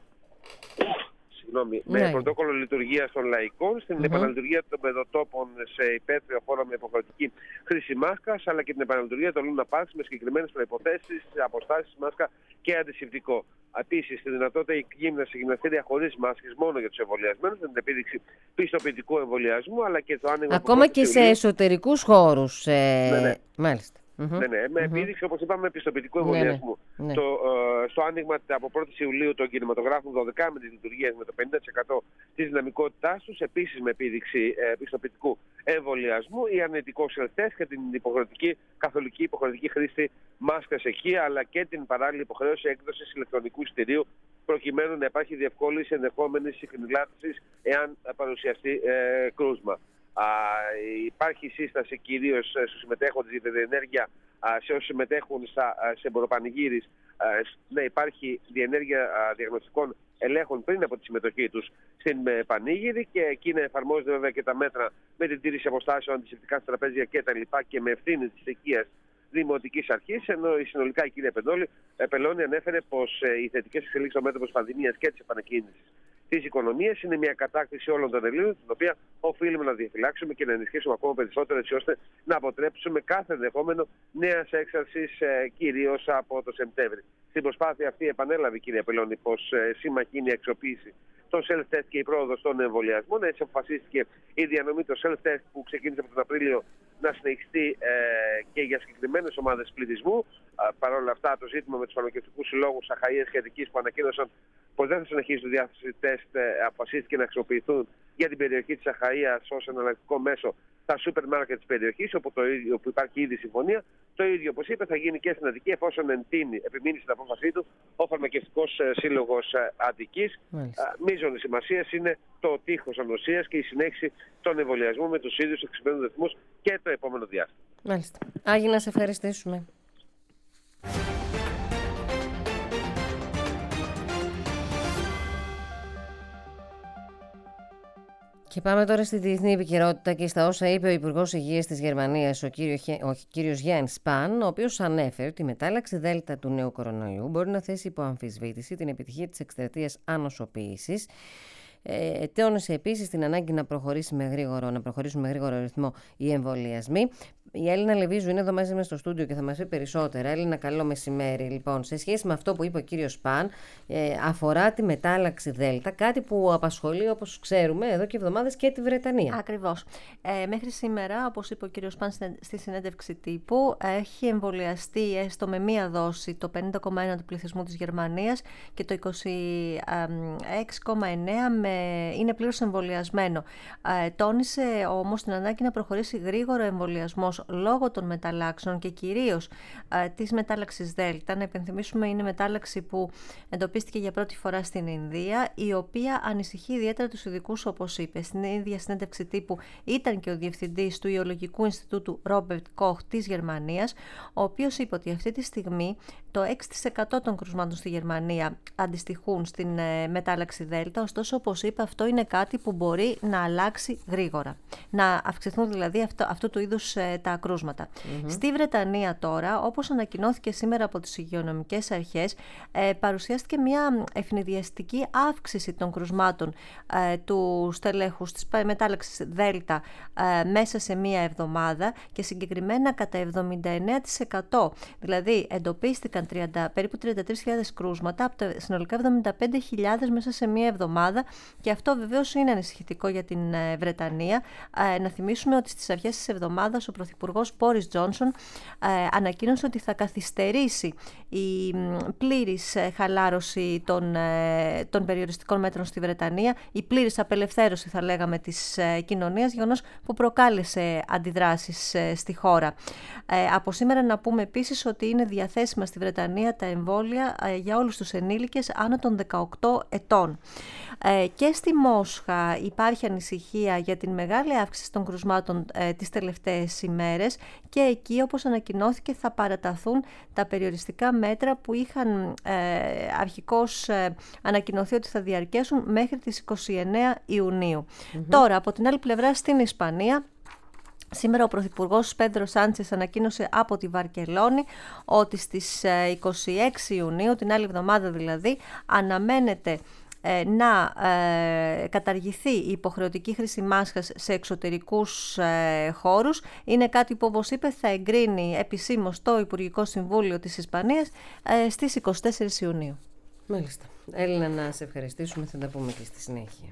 συγγνώμη, ναι. με πρωτόκολλο λειτουργίας των λαϊκών, στην mm-hmm. επαναλειτουργία των παιδοτόπων σε υπαίθριο χώρο με υποχρεωτική χρήση μάσκας, αλλά και την επαναλειτουργία των Λούνα Πάρκς με συγκεκριμένες προϋποθέσεις, αποστάσεις, μάσκα και αντισηπτικό. Επίσης, τη δυνατότητα η γύμναση σε γυμναστήρια χωρίς μάσκες μόνο για τους εμβολιασμένους, με την επίδειξη πιστοποιητικού εμβολιασμού, αλλά και το άνοιγμα. Ακόμα και σε εσωτερικούς χώρους. Ε... Ναι, ναι. Μάλιστα. Mm-hmm. Ναι, ναι, με επίδειξη, όπως είπαμε, πιστοποιητικού εμβολιασμού. Ναι, ναι. Το, ε, στο άνοιγμα από πρώτη Ιουλίου των κινηματογράφων δώδεκα με τις λειτουργίες με το πενήντα τοις εκατό της δυναμικότητάς τους, επίσης με επίδειξη ε, πιστοποιητικού εμβολιασμού, ή αρνητικό self-test και την υποχρεωτική, καθολική υποχρεωτική χρήση μάσκας εκεί, αλλά και την παράλληλη υποχρέωση έκδοσης ηλεκτρονικού εισιτηρίου, προκειμένου να υπάρχει διευκόλυνση ενδεχόμενης συχνηλάτησης εάν παρουσιαστεί ε, κρούσμα. Α, υπάρχει σύσταση κυρίως στους συμμετέχοντες για την ενέργεια, σε όσους συμμετέχουν στα, σε εμποροπανηγύρις, να υπάρχει διενέργεια διαγνωστικών ελέγχων πριν από τη συμμετοχή τους στην πανήγυρη, και εκεί να εφαρμόζονται βέβαια και τα μέτρα με την τήρηση αποστάσεων, αντισηπτικά στα τραπέζια κτλ. Και με ευθύνη της οικίας Δημοτικής Αρχής, ενώ η συνολικά η κυρία Πελώνη ανέφερε πως οι θετικές εξελίξεις στο μέτωπο της πανδημίας και της επανεκκίνησης της οικονομίας είναι μια κατάκτηση όλων των Ελλήνων, την οποία οφείλουμε να διαφυλάξουμε και να ενισχύσουμε ακόμα περισσότερο, έτσι ώστε να αποτρέψουμε κάθε ενδεχόμενο νέας έξαρσης, ε, κυρίως από το Σεπτέμβρη. Στην προσπάθεια αυτή επανέλαβε η κυρία Πελώνη πως ε, σύμμαχη είναι η αξιοποίηση των self-test και η πρόοδος των εμβολιασμών. Έτσι αποφασίστηκε η διανομή των self-test που ξεκίνησε από τον Απρίλιο να συνεχιστεί ε, και για συγκεκριμένες ομάδες πληθυσμού. Ε, Παρ' όλα αυτά, το ζήτημα με τους φαρμακευτικούς συλλόγους Αχαΐας και Αττικής που ανακοίνωσαν πως δεν θα συνεχίσει τη διάθεση τεστ, ε, αποφασίστηκε να αξιοποιηθούν για την περιοχή της Αχαΐας ως εναλλακτικό μέσο στα σούπερ μάρκετ της περιοχής, όπου, το ίδιο, όπου υπάρχει ήδη συμφωνία. Το ίδιο, όπως είπε, θα γίνει και στην Αττική, εφόσον εντείνει, επιμείνει στην απόφασή του ο Φαρμακευτικός Σύλλογος Αττικής. Μείζωνη σημασία είναι το τείχος ανοσίας και η συνέχιση των εμβολιασμών με τους ίδιους εξυπηρετούμενους ρυθμούς και το επόμενο διάστημα. Μάλιστα. Άγιοι, να σε ευχαριστήσουμε. Και πάμε τώρα στη διεθνή επικαιρότητα και στα όσα είπε ο Υπουργός Υγείας της Γερμανίας, ο, κύριο, ο κύριος Γιάννης Σπαν, ο οποίος ανέφερε ότι η μετάλλαξη Δέλτα του νέου κορονοϊού μπορεί να θέσει υπό αμφισβήτηση την επιτυχία της εκστρατείας ανοσοποίησης. Ε, τόνισε επίσης την ανάγκη να, προχωρήσει με γρήγορο, να προχωρήσουν με γρήγορο ρυθμό οι εμβολιασμοί. Η Έλληνα Λεβίζου είναι εδώ μαζί μας στο στούντιο και θα μας πει περισσότερα. Έλληνα, καλό μεσημέρι. Λοιπόν, σε σχέση με αυτό που είπε ο κύριος Σπαν, ε, αφορά τη μετάλλαξη Δέλτα, κάτι που απασχολεί, όπως ξέρουμε, εδώ και εβδομάδες και τη Βρετανία. Ακριβώς. Ε, μέχρι σήμερα, όπως είπε ο κύριος Σπαν στη συνέντευξη τύπου, έχει εμβολιαστεί έστω με μία δόση το πενήντα κόμμα ένα του πληθυσμού της Γερμανίας και το είκοσι έξι κόμμα εννέα με είναι πλήρως εμβολιασμένο. Ε, τόνισε όμως την ανάγκη να προχωρήσει γρήγορο εμβολιασμός λόγω των μεταλλάξεων και κυρίως ε, της μετάλλαξης Δέλτα. Να υπενθυμίσουμε, είναι μετάλλαξη που εντοπίστηκε για πρώτη φορά στην Ινδία, η οποία ανησυχεί ιδιαίτερα τους ειδικούς, όπως είπε. Στην ίδια συνέντευξη τύπου ήταν και ο διευθυντής του Ιολογικού Ινστιτούτου Ρόμπερτ Κοχ της Γερμανίας, ο οποίος είπε ότι αυτή τη στιγμή το έξι τοις εκατό των κρουσμάτων στη Γερμανία αντιστοιχούν στην ε, μετάλλαξη Δέλτα. Ωστόσο, όπως είπε, αυτό είναι κάτι που μπορεί να αλλάξει γρήγορα. Να αυξηθούν δηλαδή αυτό, αυτού του είδους ε, τα κρούσματα. Mm-hmm. Στη Βρετανία τώρα, όπως ανακοινώθηκε σήμερα από τις υγειονομικές αρχές, ε, παρουσιάστηκε μια ευνηδιαστική αύξηση των κρουσμάτων ε, του στελέχους της μετάλλαξης Δέλτα ε, μέσα σε μία εβδομάδα και συγκεκριμένα κατά εβδομήντα εννέα τοις εκατό. Δηλαδή εντοπίστηκαν τριάντα, περίπου τριάντα τρεις χιλιάδες κρούσματα από τα συνολικά εβδομήντα πέντε χιλιάδες μέσα σε μία εβδομάδα, και αυτό βεβαίως είναι ανησυχητικό για την ε, Βρετανία. Ε, να θυμίσουμε ότι στις αρχές της εβδομάδας ο Πρωθυπουργός Μπόρις Τζόνσον ε, ανακοίνωσε ότι θα καθυστερήσει η πλήρης χαλάρωση των, ε, των περιοριστικών μέτρων στη Βρετανία, η πλήρης απελευθέρωση, θα λέγαμε, της ε, κοινωνίας, γεγονός που προκάλεσε αντιδράσεις ε, στη χώρα. Ε, από σήμερα να πούμε επίσης ότι είναι διαθέσιμα στη Βρετανία τα εμβόλια ε, για όλους τους ενήλικες άνω των δεκαοκτώ ετών. Ε, και στη Μόσχα υπάρχει ανησυχία για την μεγάλη αύξηση των κρουσμάτων ε, τις τελευταίες ημέρες και εκεί, όπως ανακοινώθηκε, θα παραταθούν τα περιοριστικά μέτρα που είχαν ε, αρχικώς ε, ανακοινωθεί ότι θα διαρκέσουν μέχρι τις είκοσι εννέα Ιουνίου. Mm-hmm. Τώρα, από την άλλη πλευρά, στην Ισπανία, σήμερα ο Πρωθυπουργός Πέντρο Σάντσες ανακοίνωσε από τη Βαρκελόνη ότι στις είκοσι έξι Ιουνίου, την άλλη εβδομάδα δηλαδή, αναμένεται ε, να ε, καταργηθεί η υποχρεωτική χρήση μάσκας σε εξωτερικούς ε, χώρους. Είναι κάτι που, όπως είπε, θα εγκρίνει επισήμως το Υπουργικό Συμβούλιο της Ισπανίας ε, στις είκοσι τέσσερις Ιουνίου. Μάλιστα. Έλληνα, να σε ευχαριστήσουμε, θα τα πούμε και στη συνέχεια.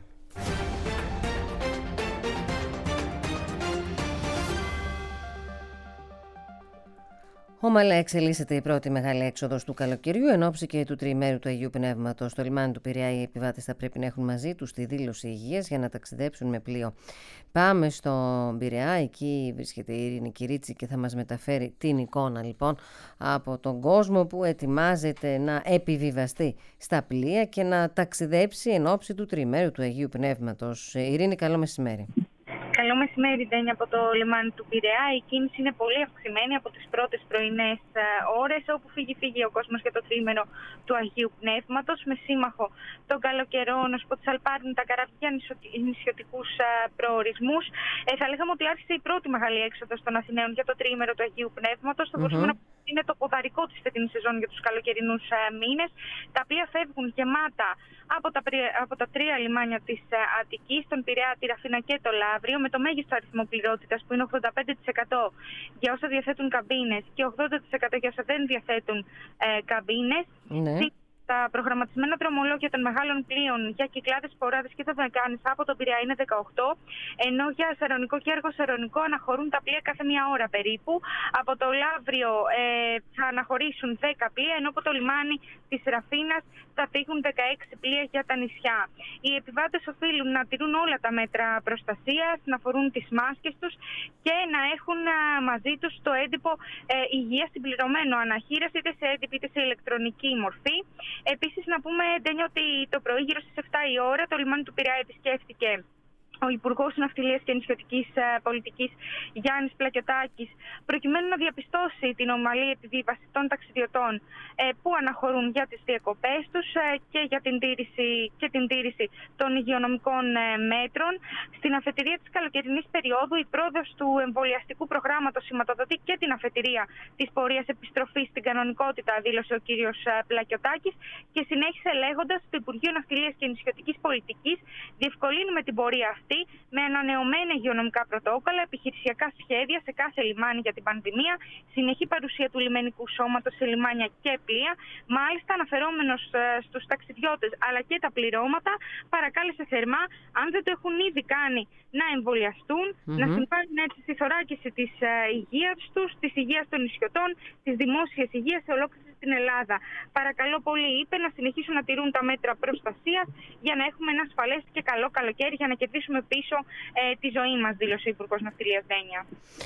Ομαλά εξελίσσεται η πρώτη μεγάλη έξοδος του καλοκαιριού εν ώψη και του τριημέρου του Αγίου Πνεύματος. Στο λιμάνι του Πειραιά οι επιβάτες θα πρέπει να έχουν μαζί τους τη δήλωση υγείας για να ταξιδέψουν με πλοίο. Πάμε στον Πειραιά, εκεί βρίσκεται η Ειρήνη Κυρίτσι και θα μας μεταφέρει την εικόνα λοιπόν από τον κόσμο που ετοιμάζεται να επιβιβαστεί στα πλοία και να ταξιδέψει εν ώψη του τριημέρου του Αγίου Πνεύματος. Ειρήνη, καλό μεσημέρι. Καλό μεσημέρι, Ντένια, από το λιμάνι του Πειραιά. Η κίνηση είναι πολύ αυξημένη από τις πρώτες πρωινές ώρες, όπου φύγει-φύγει ο κόσμος για το τρίμηνο του Αγίου Πνεύματος, με σύμμαχο τον καλό καιρό να σποτισαλπάρουν τα καράβια νησιωτικούς προορισμούς. Ε, θα λέγαμε ότι άρχισε η πρώτη μεγάλη έξοδος των Αθηναίων για το τρίμηνο του Αγίου Πνεύματος. Θα μπορούσαμε mm-hmm. να είναι το ποδαρικό της φετινής σεζόν για τους καλοκαιρινούς μήνες, τα οποία φεύγουν γεμάτα από τα, από τα τρία λιμάνια της Αττικής, τον Πειραιά, τη Ραφίνα και το Λαύριο, με το μέγιστο αριθμό πληρότητας που είναι ογδόντα πέντε τοις εκατό για όσα διαθέτουν καμπίνες και ογδόντα τοις εκατό για όσα δεν διαθέτουν ε, καμπίνες. Ναι. Τα προγραμματισμένα δρομολόγια των μεγάλων πλοίων για Κυκλάδες, Ποράδες και Δωδεκάνης από τον Πειραιά είναι δεκαοκτώ, ενώ για Σαρονικό και Αργοσαρονικό αναχωρούν τα πλοία κάθε μία ώρα περίπου. Από το Λαύριο ε, θα αναχωρήσουν δέκα πλοία, ενώ από το λιμάνι της Ραφίνας θα φύγουν δεκαέξι πλοία για τα νησιά. Οι επιβάτες οφείλουν να τηρούν όλα τα μέτρα προστασίας, να φορούν τις μάσκες τους και να έχουν α, μαζί τους το έντυπο ε, υγείας συμπληρωμένο αναχείραση, είτε σε έντυπη είτε σε ηλεκτρονική μορφή. Επίσης, να πούμε, Ντένια, ότι το πρωί γύρω στις επτά η ώρα το λιμάνι του Πειραιά επισκέφθηκε ο Υπουργός Ναυτιλίας και Νησιωτικής Πολιτικής Γιάννης Πλακιωτάκης, προκειμένου να διαπιστώσει την ομαλή επιβίβαση των ταξιδιωτών που αναχωρούν για τις διακοπές τους και για την τήρηση, και την τήρηση των υγειονομικών μέτρων. Στην αφετηρία της καλοκαιρινής περίοδου, η πρόοδος του εμβολιαστικού προγράμματος σηματοδοτεί και την αφετηρία της πορείας επιστροφής στην κανονικότητα, δήλωσε ο κύριος Πλακιωτάκης και συνέχισε λέγοντας ότι το Υπουργείο Ναυτιλίας και Νησιωτικής Πολιτικής διευκολύνουμε την πορεία αυτή με ανανεωμένα υγειονομικά πρωτόκολλα, επιχειρησιακά σχέδια σε κάθε λιμάνι για την πανδημία, συνεχή παρουσία του λιμενικού σώματος σε λιμάνια και πλοία. Μάλιστα, αναφερόμενος στους ταξιδιώτες αλλά και τα πληρώματα, παρακάλεσε θερμά, αν δεν το έχουν ήδη κάνει, να εμβολιαστούν, mm-hmm. να συμβάλλουν έτσι στη θωράκιση της υγείας τους, της υγείας των νησιωτών, της δημόσιας υγείας σε ολόκληρη την Ελλάδα. Παρακαλώ πολύ, είπε, να συνεχίσουν να τηρούν τα μέτρα προστασίας για να έχουμε ένα ασφαλές και καλό καλοκαίρι, για να κερδίσουμε πίσω ε, τη ζωή μας, δήλωσε ο Υπουργός Ναυτιλίας, Ντένια.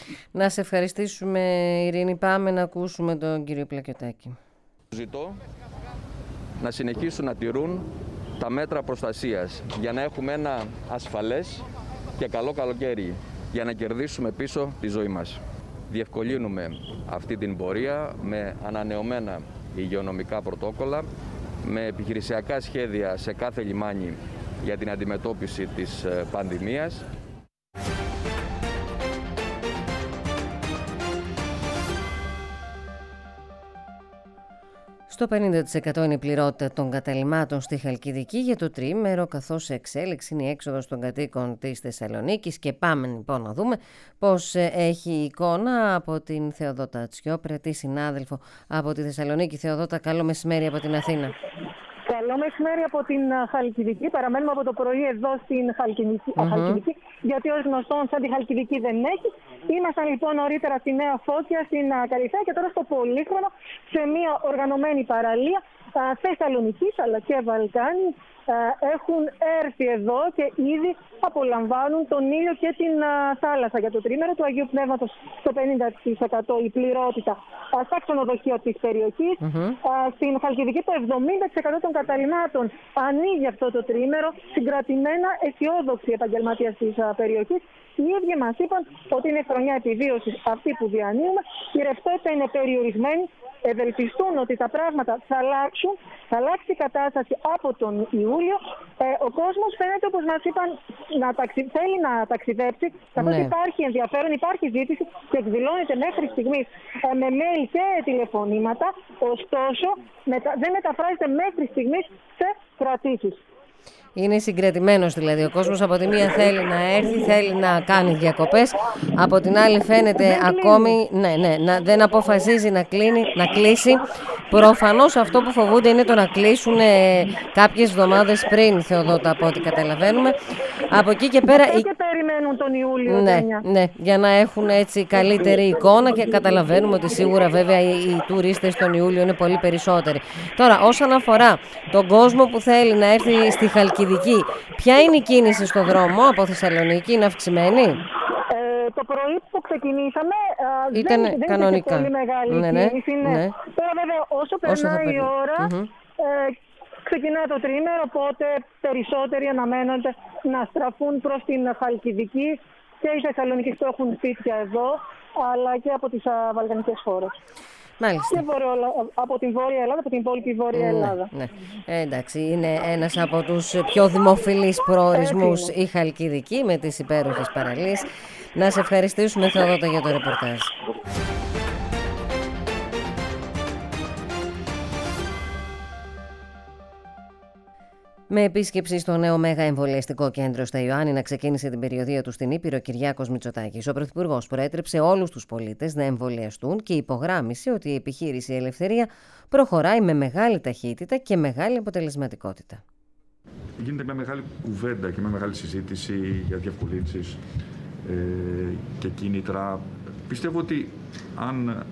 Να σε ευχαριστήσουμε, Ειρήνη. Πάμε να ακούσουμε τον κύριο Πλακιωτάκη. Ζητώ να συνεχίσουν να τηρούν τα μέτρα προστασίας για να έχουμε ένα ασφαλές και καλό καλοκαίρι, για να κερδίσουμε πίσω τη ζωή μας. Διευκολύνουμε αυτή την πορεία με ανανεωμένα υγειονομικά πρωτόκολλα, με επιχειρησιακά σχέδια σε κάθε λιμάνι για την αντιμετώπιση της πανδημίας. Στο πενήντα τοις εκατό είναι η πληρότητα των καταλυμάτων στη Χαλκιδική για το τριήμερο, καθώς σε εξέλιξη είναι η έξοδος των κατοίκων της Θεσσαλονίκης. Και πάμε λοιπόν να δούμε πώς έχει η εικόνα από την Θεοδότα Τσιόπρα, τη συνάδελφο από τη Θεσσαλονίκη. Θεοδότα, καλό μεσημέρι από την Αθήνα. Καλό μεσημέρι από την Χαλκιδική. Παραμένουμε από το πρωί εδώ στην Χαλκιδική, mm-hmm. Χαλκιδική, γιατί ως γνωστόν σαν τη Χαλκιδική δεν έχει. Ήμασταν λοιπόν νωρίτερα στη Νέα Φώτια, στην Καριθέα, και τώρα στο Πολύχρονο, σε μια οργανωμένη παραλία, Θεσσαλονικής αλλά και Βαλκάνη έχουν έρθει εδώ και ήδη απολαμβάνουν τον ήλιο και την θάλασσα. Για το τρίμερο του Αγίου Πνεύματος στο πενήντα τοις εκατό η πληρότητα στα ξενοδοχεία της περιοχής. Mm-hmm. Στην Χαλκιδική το εβδομήντα τοις εκατό των καταλυμάτων ανοίγει αυτό το τρίμερο, συγκρατημένα αισιόδοξοι επαγγελματίες της περιοχής. Οι ίδιοι μας είπαν ότι είναι χρονιά επιβίωσης αυτή που διανύουμε. Η ρευστότητα είναι περιορισμένη. Ευελπιστούν ότι τα πράγματα θα αλλάξουν, θα αλλάξει η κατάσταση από τον Ιούλιο. Ε, ο κόσμος φαίνεται, όπως μας είπαν, να ταξι... θέλει να ταξιδέψει, καθότι ναι. υπάρχει ενδιαφέρον, υπάρχει ζήτηση και εκδηλώνεται μέχρι στιγμής ε, με mail και τηλεφωνήματα, ωστόσο μετα... δεν μεταφράζεται μέχρι στιγμής σε κρατήσεις. Είναι συγκρατημένος δηλαδή. Ο κόσμος από τη μία θέλει να έρθει, θέλει να κάνει διακοπές. Από την άλλη φαίνεται δεν ακόμη ναι, ναι, να, δεν αποφασίζει να, κλείνει, να κλείσει. Προφανώς αυτό που φοβούνται είναι το να κλείσουν ε, κάποιες εβδομάδες πριν, Θεοδότα, από ό,τι καταλαβαίνουμε. Από εκεί και πέρα... Και περιμένουν τον Ιούλιο. Ναι, ναι, για να έχουν έτσι καλύτερη εικόνα και καταλαβαίνουμε ότι σίγουρα βέβαια οι, οι τουρίστες τον Ιούλιο είναι πολύ περισσότεροι. Τώρα, όσον αφορά τον κόσμο που θέλει να έρθει στη Χαλκιδική, ποια είναι η κίνηση στο δρόμο από Θεσσαλονίκη, είναι αυξημένη? Ε, το πρωί που ξεκινήσαμε ήταν δεν, δεν κανονικά. Πολύ μεγάλη ναι, ναι, κίνηση. Ναι. Ναι. Τώρα βέβαια όσο περνάει όσο η ώρα mm-hmm. ε, ξεκινάει το τρίμερο, οπότε περισσότεροι αναμένονται να στραφούν προς την Χαλκιδική και οι Θεσσαλονίκοι που έχουν σπίτια εδώ, αλλά και από τις α, βαλκανικές χώρες. Μάλιστα. Και βορειο, από την Βόρεια Ελλάδα, από την υπόλοιπη Βόρεια Ελλάδα. Ναι, ναι. Ε, εντάξει, είναι ένας από τους πιο δημοφιλείς προορισμούς η Χαλκιδική με τις υπέροχες παραλίες. Να σε ευχαριστήσουμε, Θεοδότα, για το ρεπορτάζ. Με επίσκεψη στο νέο Μέγα Εμβολιαστικό Κέντρο στα Ιωάννινα ξεκίνησε την περιοδεία του στην Ήπειρο Κυριάκος Μητσοτάκης. Ο Πρωθυπουργός προέτρεψε όλους τους πολίτες να εμβολιαστούν και υπογράμμισε ότι η επιχείρηση Ελευθερία προχωράει με μεγάλη ταχύτητα και μεγάλη αποτελεσματικότητα. Γίνεται μια μεγάλη κουβέντα και μια μεγάλη συζήτηση για διευκολύνσεις ε, και κίνητρα. Πιστεύω ότι αν ε,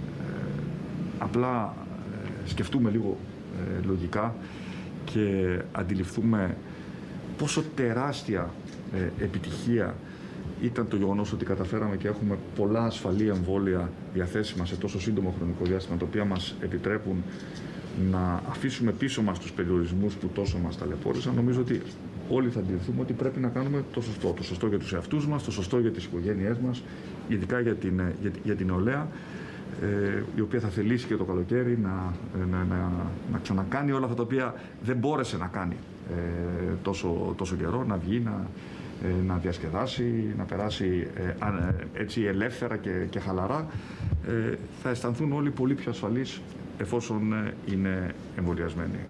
απλά ε, σκεφτούμε λίγο ε, λογικά και αντιληφθούμε πόσο τεράστια ε, επιτυχία ήταν το γεγονός ότι καταφέραμε και έχουμε πολλά ασφαλή εμβόλια διαθέσιμα σε τόσο σύντομο χρονικό διάστημα, τα οποία μας επιτρέπουν να αφήσουμε πίσω μας τους περιορισμούς που τόσο μας ταλαιπώρησαν, νομίζω ότι όλοι θα αντιληφθούμε ότι πρέπει να κάνουμε το σωστό. Το σωστό για τους εαυτούς μας, το σωστό για τις οικογένειές μας, ειδικά για την, για, για την νεολαία, ε, η οποία θα θελήσει και το καλοκαίρι να, να, να, να ξανακάνει όλα αυτά τα οποία δεν μπόρεσε να κάνει ε, τόσο, τόσο καιρό, να βγει, να, ε, να διασκεδάσει, να περάσει ε, έτσι ελεύθερα και, και χαλαρά. Ε, θα αισθανθούν όλοι πολύ πιο ασφαλείς εφόσον είναι εμβολιασμένοι.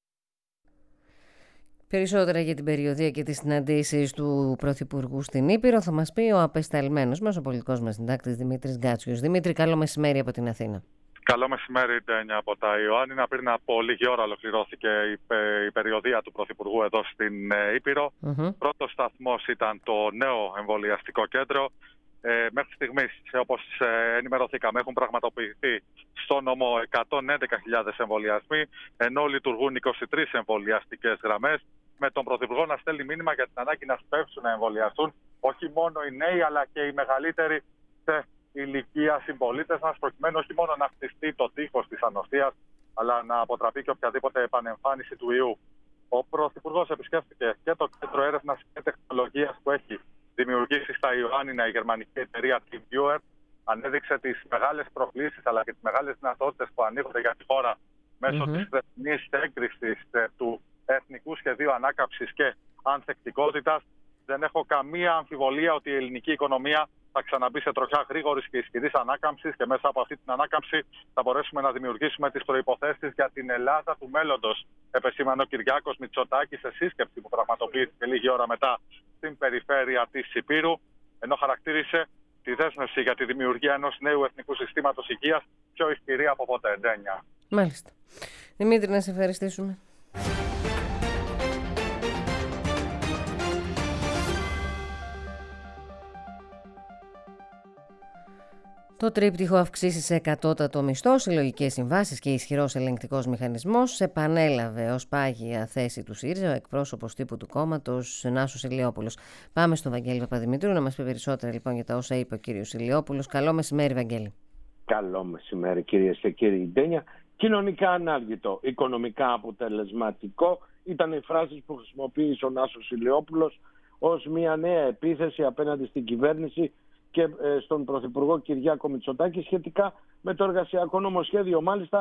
Περισσότερα για την περιοδεία και τις συναντήσεις του Πρωθυπουργού στην Ήπειρο θα μας πει ο απεσταλμένος μας, ο πολιτικός μας συντάκτης Δημήτρης Γκάτσιος. Δημήτρη, καλό μεσημέρι από την Αθήνα. Καλό μεσημέρι, Ντένια, από τα Ιωάννινα. Πριν από λίγη ώρα ολοκληρώθηκε η, η περιοδεία του Πρωθυπουργού εδώ στην Ήπειρο. Mm-hmm. Πρώτος σταθμός ήταν το νέο εμβολιαστικό κέντρο. Ε, μέχρι στιγμής, όπως ε, ενημερωθήκαμε, έχουν πραγματοποιηθεί στο νομό εκατόν έντεκα χιλιάδες εμβολιασμοί, ενώ λειτουργούν είκοσι τρεις εμβολιαστικές γραμμές, με τον Πρωθυπουργό να στέλνει μήνυμα για την ανάγκη να σπεύσουν να εμβολιαστούν όχι μόνο οι νέοι, αλλά και οι μεγαλύτεροι σε ηλικία συμπολίτες μας, προκειμένου όχι μόνο να χτιστεί το τείχος της ανοσίας, αλλά να αποτραπεί και οποιαδήποτε επανεμφάνιση του ιού. Ο Πρωθυπουργός επισκέφθηκε και το κέντρο έρευνας και τεχνολογίας που έχει δημιουργήσει στα Ιωάννινα η γερμανική εταιρεία TeamViewer, ανέδειξε τις μεγάλες προκλήσεις αλλά και τις μεγάλες δυνατότητες που ανοίγονται για τη χώρα μέσω mm-hmm. της θεσμικής έγκρισης του Εθνικού Σχεδίου Ανάκαμψης και Ανθεκτικότητας. Δεν έχω καμία αμφιβολία ότι η ελληνική οικονομία θα ξαναμπεί σε τροχιά γρήγορης και ισχυρής ανάκαμψης και μέσα από αυτή την ανάκαμψη θα μπορέσουμε να δημιουργήσουμε τις προϋποθέσεις για την Ελλάδα του μέλλοντος, επεσήμανε ο Κυριάκος Μητσοτάκης σε σύσκεψη που πραγματοποιήθηκε λίγη ώρα μετά στην περιφέρεια της Ηπείρου, ενώ χαρακτήρισε τη δέσμευση για τη δημιουργία ενός νέου εθνικού συστήματος υγείας πιο ισχυρή από ποτέ. Ντένια. Μάλιστα. Δημήτρη, να σε ευχαριστήσουμε. Το τρίπτυχο αυξήσει σε εκατότατο μισθό, συλλογικές συμβάσεις και ισχυρός ελεγκτικός μηχανισμός επανέλαβε ως πάγια θέση του ΣΥΡΙΖΑ ο εκπρόσωπος τύπου του κόμματος Νάσος Ηλιόπουλος. Πάμε στον Βαγγέλη Παπαδημητρίου να μας πει περισσότερα λοιπόν για τα όσα είπε ο κύριος Ηλιόπουλος. Καλό μεσημέρι, Βαγγέλη. Καλό μεσημέρι, κυρίες και κύριοι. Ντένια, κοινωνικά ανάργητο, οικονομικά αποτελεσματικό ήταν οι φράσεις που χρησιμοποίησε ο Νάσος Ηλιόπουλος ως μια νέα επίθεση απέναντι στην κυβέρνηση και στον Πρωθυπουργό Κυριάκο Μητσοτάκη σχετικά με το εργασιακό νομοσχέδιο. Μάλιστα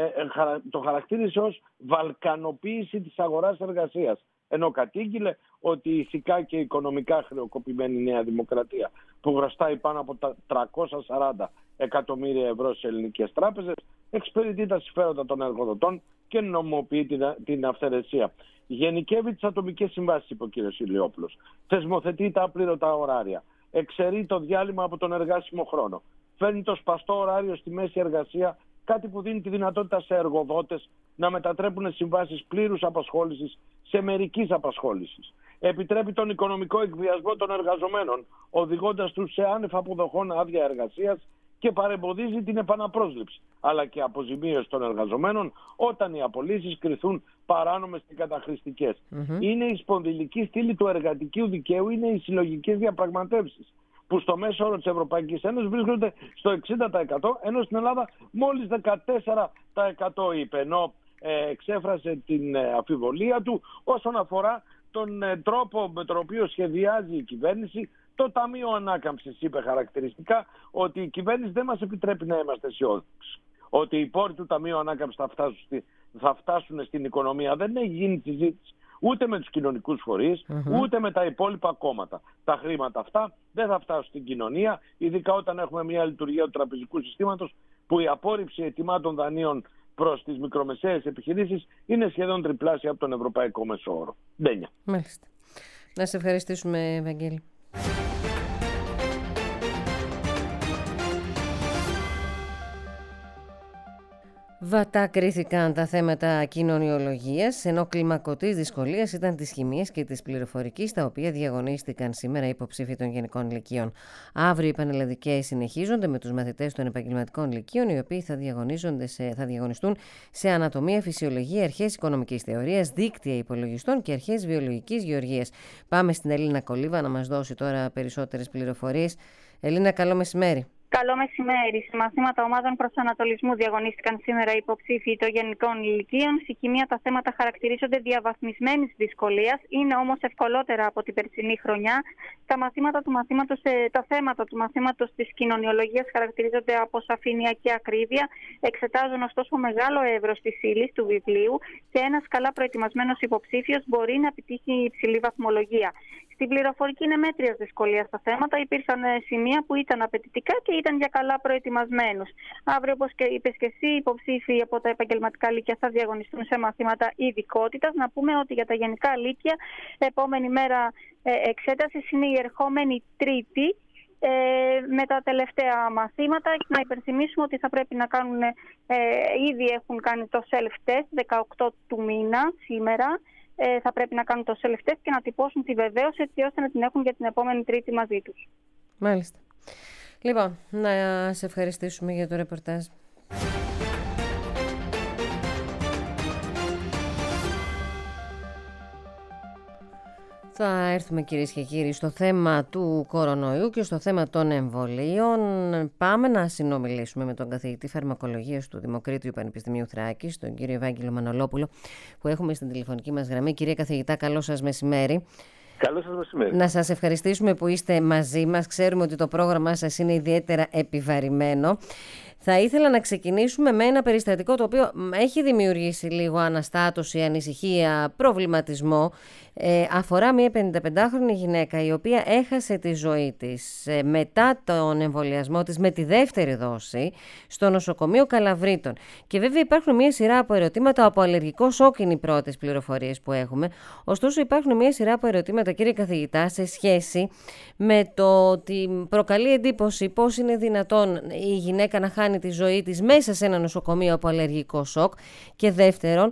το χαρακτήρισε ως βαλκανοποίηση της αγοράς εργασίας, ενώ κατήγγειλε ότι ηθικά και οικονομικά χρεοκοπημένη η Νέα Δημοκρατία, που χρωστάει πάνω από τα τριακόσια σαράντα εκατομμύρια ευρώ σε ελληνικές τράπεζες, εξυπηρετεί τα συμφέροντα των εργοδοτών και νομοποιεί την, την αυθαιρεσία. Γενικεύει τις ατομικές συμβάσεις, είπε ο κ. Ηλιόπουλος. Θεσμοθετεί τα απλήρωτα ωράρια. Εξαιρεί το διάλειμμα από τον εργάσιμο χρόνο. Φέρνει το σπαστό ωράριο στη μέση εργασία, κάτι που δίνει τη δυνατότητα σε εργοδότες να μετατρέπουν συμβάσεις πλήρους απασχόλησης σε μερικής απασχόλησης. Επιτρέπει τον οικονομικό εκβιασμό των εργαζομένων, οδηγώντας τους σε άνευ αποδοχών άδεια εργασίας και παρεμποδίζει την επαναπρόσληψη, αλλά και αποζημίωση των εργαζομένων όταν οι απολύσεις κριθούν παράνομες και καταχρηστικές. Mm-hmm. Είναι η σπονδυλική στήλη του εργατικού δικαίου, είναι οι συλλογικές διαπραγματεύσεις, που στο μέσο όρο της Ευρωπαϊκής Ένωσης βρίσκονται στο εξήντα τοις εκατό, ενώ στην Ελλάδα μόλις δεκατέσσερα τοις εκατό είπε, ενώ ε, εξέφρασε την ε, αμφιβολία του όσον αφορά τον ε, τρόπο με τον οποίο σχεδιάζει η κυβέρνηση το Ταμείο Ανάκαμψης. Είπε χαρακτηριστικά ότι η κυβέρνηση δεν μας επιτρέπει να είμαστε αισιόδοξοι, ότι οι πόροι του Ταμείου Ανάκαμψης θα φτάσουν, στη, θα φτάσουν στην οικονομία. Δεν έχει γίνει συζήτηση ούτε με τους κοινωνικούς φορείς, mm-hmm. ούτε με τα υπόλοιπα κόμματα. Τα χρήματα αυτά δεν θα φτάσουν στην κοινωνία, ειδικά όταν έχουμε μια λειτουργία του τραπεζικού συστήματος που η απόρριψη ετοιμάτων δανείων προς τις μικρομεσαίες επιχειρήσεις είναι σχεδόν τριπλάσια από τον ευρωπαϊκό μέσο όρο. Ντένια. Μάλιστα. Να σε ευχαριστήσουμε, Ευαγγέλη. Βατά κρίθηκαν τα θέματα κοινωνιολογίας, ενώ κλιμακωτής δυσκολίας ήταν της χημίας και της πληροφορικής, τα οποία διαγωνίστηκαν σήμερα οι υποψήφοι των Γενικών Λυκείων. Αύριο οι πανελλαδικές συνεχίζονται με τους μαθητές των επαγγελματικών λυκείων, οι οποίοι θα, διαγωνίζονται σε, θα διαγωνιστούν σε ανατομία, φυσιολογία, αρχές οικονομικής θεωρίας, δίκτυα υπολογιστών και αρχές βιολογικής γεωργίας. Πάμε στην Ελίνα Κολίβα να μας δώσει τώρα περισσότερες πληροφορίες. Ελίνα, καλό μεσημέρι. Καλό μεσημέρι. Σε μαθήματα ομάδων προσανατολισμού διαγωνίστηκαν σήμερα οι υποψήφοι των Γενικών Λυκείων. Στη χημεία τα θέματα χαρακτηρίζονται διαβαθμισμένης δυσκολίας, είναι όμως ευκολότερα από την περσινή χρονιά. Τα, μαθήματα του μαθήματος, τα θέματα του μαθήματος της κοινωνιολογίας χαρακτηρίζονται από σαφήνεια και ακρίβεια, εξετάζουν ωστόσο μεγάλο εύρος της ύλης του βιβλίου και ένας καλά προετοιμασμένος υποψήφιος μπορεί να επιτύχει υψηλή βαθμολογία. Στην πληροφορική είναι μέτριας δυσκολίας στα θέματα. Υπήρχαν σημεία που ήταν απαιτητικά και ήταν για καλά προετοιμασμένους. Αύριο, όπως και είπες και εσύ, οι υποψήφοι από τα επαγγελματικά λύκεια θα διαγωνιστούν σε μαθήματα ειδικότητας. Να πούμε ότι για τα γενικά λύκεια, επόμενη μέρα ε, εξέτασης είναι η ερχόμενη Τρίτη. Ε, με τα τελευταία μαθήματα, να υπενθυμίσουμε ότι θα πρέπει να κάνουν, ε, ήδη έχουν κάνει το self-test δεκαοκτώ του μήνα σήμερα. Ε, θα πρέπει να κάνουν το self-test και να τυπώσουν τη βεβαίωση έτσι ώστε να την έχουν για την επόμενη Τρίτη μαζί τους. Μάλιστα. Λοιπόν, να σε ευχαριστήσουμε για το ρεπορτάζ. Θα έρθουμε, κυρίες και κύριοι, στο θέμα του κορονοϊού και στο θέμα των εμβολίων. Πάμε να συνομιλήσουμε με τον καθηγητή φαρμακολογίας του Δημοκρίτριου Πανεπιστημίου Θράκης, τον κύριο Ευάγγελο Μανολόπουλο, που έχουμε στην τηλεφωνική μας γραμμή. Κύριε καθηγητά, καλό σας μεσημέρι. Καλό σας μεσημέρι. Να σας ευχαριστήσουμε που είστε μαζί μας. Ξέρουμε ότι το πρόγραμμά σας είναι ιδιαίτερα επιβαρημένο. Θα ήθελα να ξεκινήσουμε με ένα περιστατικό το οποίο έχει δημιουργήσει λίγο αναστάτωση, ανησυχία, προβληματισμό. Ε, αφορά μια πενηνταπεντάχρονη γυναίκα η οποία έχασε τη ζωή της ε, μετά τον εμβολιασμό της με τη δεύτερη δόση στο νοσοκομείο Καλαβρίτων. Και βέβαια υπάρχουν μια σειρά από ερωτήματα. Από αλλεργικό σοκ είναι οι πρώτες πληροφορίες που έχουμε. Ωστόσο υπάρχουν μια σειρά από ερωτήματα, κύριε καθηγητά, σε σχέση με το ότι προκαλεί εντύπωση πώς είναι δυνατόν η γυναίκα να χάνει τη ζωή της μέσα σε ένα νοσοκομείο από αλλεργικό σοκ, και δεύτερον,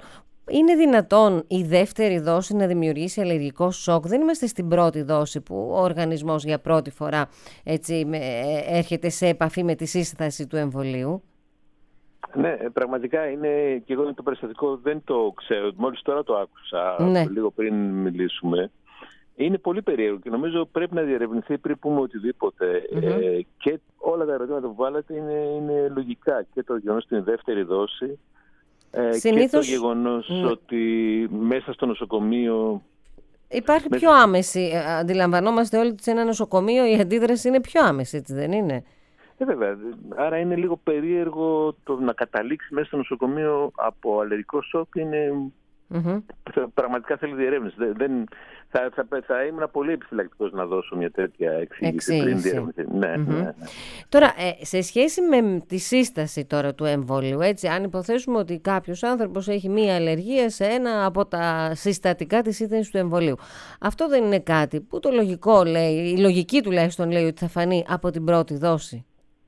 Είναι δυνατόν η δεύτερη δόση να δημιουργήσει αλλεργικό σοκ? Δεν είμαστε στην πρώτη δόση που ο οργανισμός για πρώτη φορά έτσι, έρχεται σε επαφή με τη σύσταση του εμβολίου. Ναι, πραγματικά είναι, και εγώ το περιστατικό δεν το ξέρω, μόλις τώρα το άκουσα, ναι, λίγο πριν μιλήσουμε. Είναι πολύ περίεργο και νομίζω πρέπει να διερευνηθεί πριν πούμε οτιδήποτε. Mm-hmm. Ε, και όλα τα ερωτήματα που βάλατε είναι, είναι λογικά. Και το γεγονός στην δεύτερη δόση ε, Συνήθως... και το γεγονός mm. ότι μέσα στο νοσοκομείο... Υπάρχει μέσα... πιο άμεση. Αντιλαμβανόμαστε όλοι ότι σε ένα νοσοκομείο η αντίδραση είναι πιο άμεση, έτσι δεν είναι? Ε, βέβαια. Άρα είναι λίγο περίεργο το να καταλήξει μέσα στο νοσοκομείο από αλλεργικό σοκ. Είναι... Mm-hmm. Πραγματικά θέλει διερεύνηση. Δεν, θα, θα, θα ήμουν πολύ επιφυλακτικός να δώσω μια τέτοια εξήγηση πριν διερευνηθεί. Ναι, mm-hmm. ναι, ναι. Τώρα, ε, σε σχέση με τη σύσταση τώρα του εμβόλιου, έτσι, αν υποθέσουμε ότι κάποιος άνθρωπος έχει μία αλλεργία σε ένα από τα συστατικά της σύστασης του εμβολίου, αυτό δεν είναι κάτι που το λογικό λέει, η λογική τουλάχιστον λέει ότι θα φανεί από την πρώτη δόση?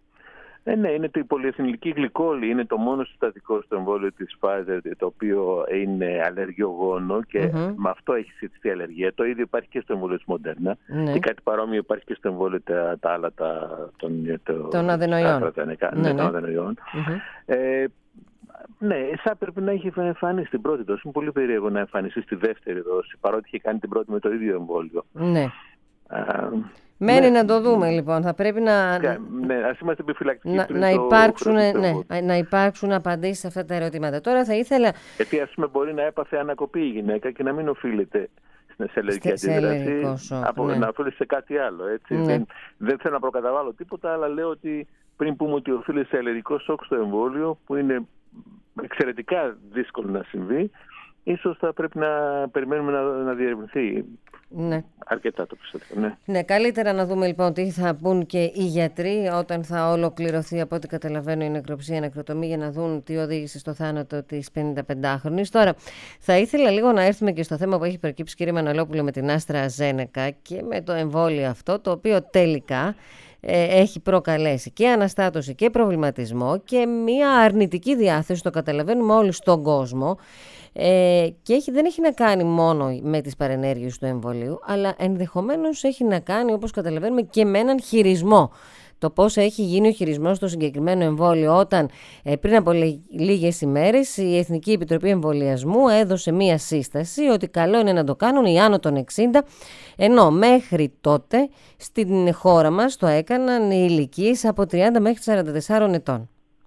Ε, ναι, είναι η πολυεθνική γλυκόλη, είναι το μόνο συστατικό στο εμβόλιο της Pfizer το οποίο είναι αλλεργιογόνο και mm-hmm. με αυτό έχει συζητηθεί αλλεργία. Το ίδιο υπάρχει και στο εμβόλιο της Moderna mm-hmm. και κάτι παρόμοιο υπάρχει και στο εμβόλιο τα, τα άλλα τα, των, το, των αδενοϊών. Ναι, ναι, των αδενοϊών. Mm-hmm. Ε, ναι, θα πρέπει να έχει εμφανίσει στην πρώτη δόση. Είναι πολύ περίεργο να εμφανιστεί στη δεύτερη δόση, παρότι είχε κάνει την πρώτη με το ίδιο εμβόλιο. Ναι. Μένει ναι. να το δούμε λοιπόν. Θα πρέπει να, ναι, ας είμαστε επιφυλακτικοί να, να, υπάρξουν, ναι, να υπάρξουν απαντήσεις σε αυτά τα ερωτήματα. Τώρα θα ήθελα... Γιατί ας πούμε μπορεί να έπαθε ανακοπή η γυναίκα και να μην οφείλεται σε αλλεργική αντίδραση, από ναι. να οφείλεται σε κάτι άλλο. Έτσι. Ναι. Δεν, δεν θέλω να προκαταβάλω τίποτα, αλλά λέω ότι πριν πούμε ότι οφείλεται σε αλλεργικό σοκ στο εμβόλιο, που είναι εξαιρετικά δύσκολο να συμβεί, ίσως θα πρέπει να περιμένουμε να, να διερευνηθεί ναι. αρκετά το πιστεύω. Ναι. ναι, καλύτερα να δούμε λοιπόν τι θα πούν και οι γιατροί όταν θα ολοκληρωθεί, από ό,τι καταλαβαίνω, η νεκροψία, η νεκροτομή, για να δουν τι οδήγησε στο θάνατο της πενηνταπεντάχρονης. Τώρα, θα ήθελα λίγο να έρθουμε και στο θέμα που έχει προκύψει, κύριε Μανολόπουλο, με την AstraZeneca και με το εμβόλιο αυτό, το οποίο τελικά ε, έχει προκαλέσει και αναστάτωση και προβληματισμό και μια αρνητική διάθεση, το καταλαβαίνουμε όλοι στον κόσμο. Ε, και έχει, δεν έχει να κάνει μόνο με τις παρενέργειες του εμβολίου, αλλά ενδεχομένως έχει να κάνει, όπως καταλαβαίνουμε, και με έναν χειρισμό. Το πώς έχει γίνει ο χειρισμός στο συγκεκριμένο εμβόλιο, όταν ε, πριν από λίγες ημέρες η Εθνική Επιτροπή Εμβολιασμού έδωσε μία σύσταση ότι καλό είναι να το κάνουν οι άνω των εξήντα, ενώ μέχρι τότε στην χώρα μας το έκαναν οι ηλικίες από τριάντα μέχρι σαράντα τεσσάρων ετών.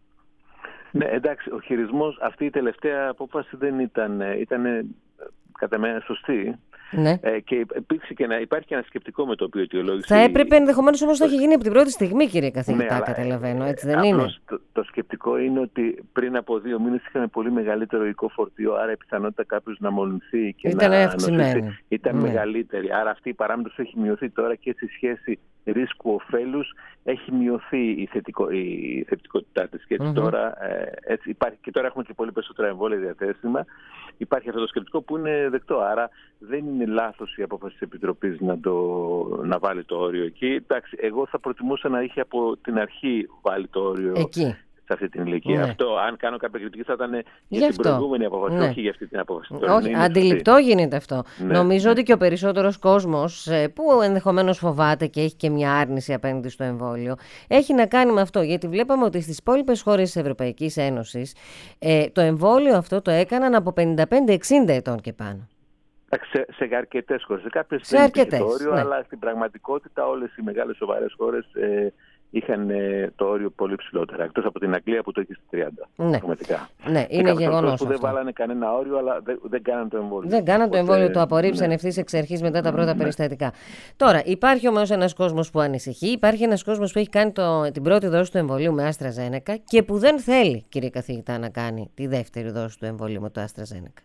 Ναι, εντάξει, ο χειρισμός, αυτή η τελευταία απόφαση δεν ήταν, ήταν κατά μένα σωστή. Ναι. Ε, και υπήρξε και ένα, υπάρχει και ένα σκεπτικό με το οποίο αιτιολόγησε. Θα έπρεπε ενδεχομένως όμως να έχει γίνει από την πρώτη στιγμή, κύριε καθηγητά, ναι, καταλαβαίνω, έτσι δεν είναι? Το, το σκεπτικό είναι ότι πριν από δύο μήνες είχαμε πολύ μεγαλύτερο υλικό φορτίο, άρα η πιθανότητα κάποιος να μολυνθεί και ήταν να νοσήσει ήταν ναι. μεγαλύτερη. Άρα αυτή η παράμετρος έχει μειωθεί τώρα και στη σχέση ρίσκου-οφέλους έχει μειωθεί η, θετικο, η θετικότητά της. Και έτσι, mm-hmm. τώρα, ε, έτσι υπάρχει, και τώρα έχουμε και πολύ περισσότερα εμβόλια διαθέσιμα. Υπάρχει αυτό το σκεπτικό που είναι δεκτό. Άρα δεν είναι λάθος η απόφαση της Επιτροπής να, το, να βάλει το όριο εκεί. Εντάξει, εγώ θα προτιμούσα να είχε από την αρχή βάλει το όριο εκεί, σε αυτή την ηλικία. Ναι. Αυτό, αν κάνω κάποια κριτική, θα ήταν για Γι' την αυτό. προηγούμενη απόφαση, ναι. όχι για αυτή την απόφαση. Όχι, αντιληπτό αυτή. Γίνεται αυτό. Ναι. Νομίζω ναι. ότι και ο περισσότερος κόσμος που ενδεχομένως φοβάται και έχει και μια άρνηση απέναντι στο εμβόλιο, έχει να κάνει με αυτό. Γιατί βλέπαμε ότι στις υπόλοιπες χώρες της Ευρωπαϊκής Ένωσης ε, το εμβόλιο αυτό το έκαναν από πενήντα πέντε εξήντα ετών και πάνω. Σε, σε αρκετές χώρες. Σε κάποιες σε αρκετές, όριο, ναι. αλλά στην πραγματικότητα όλες οι μεγάλες σοβαρές χώρες ε, είχαν ε, το όριο πολύ ψηλότερα. Εκτός από την Αγγλία που το έχει στις τριάντα. Ναι, ναι, είναι γεγονός που δεν βάλανε κανένα όριο, αλλά δεν, δεν κάναν το εμβόλιο. Δεν κάναν το εμβόλιο, το απορρίψαν ναι. ευθύς εξ αρχής μετά τα πρώτα ναι. περιστατικά. Τώρα, υπάρχει όμως ένας κόσμος που ανησυχεί, υπάρχει ένας κόσμος που έχει κάνει το, την πρώτη δόση του εμβολίου με AstraZeneca και που δεν θέλει, κύριε καθηγητά, να κάνει τη δεύτερη δόση του εμβολίου με το AstraZeneca.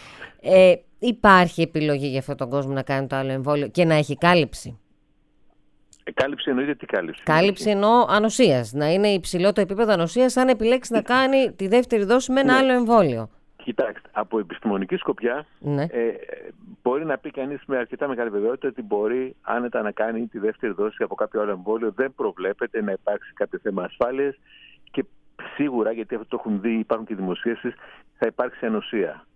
Ε, υπάρχει επιλογή για αυτόν τον κόσμο να κάνει το άλλο εμβόλιο και να έχει κάλυψη? Ε, κάλυψη εννοείται τι κάλυψη? Κάλυψη εννοώ ανοσίας. Να είναι υψηλό το επίπεδο ανοσίας, αν επιλέξει να κάνει τη δεύτερη δόση με ένα ναι. άλλο εμβόλιο. Κοιτάξτε, από επιστημονική σκοπιά ναι. ε, μπορεί να πει κανείς με αρκετά μεγάλη βεβαιότητα ότι μπορεί άνετα να κάνει τη δεύτερη δόση από κάποιο άλλο εμβόλιο. Δεν προβλέπεται να υπάρξει κάποιο θέμα ασφάλειας και σίγουρα, γιατί αυτό το έχουν δει, υπάρχουν και δημοσίευσεις, θα υπάρξει ανοσία.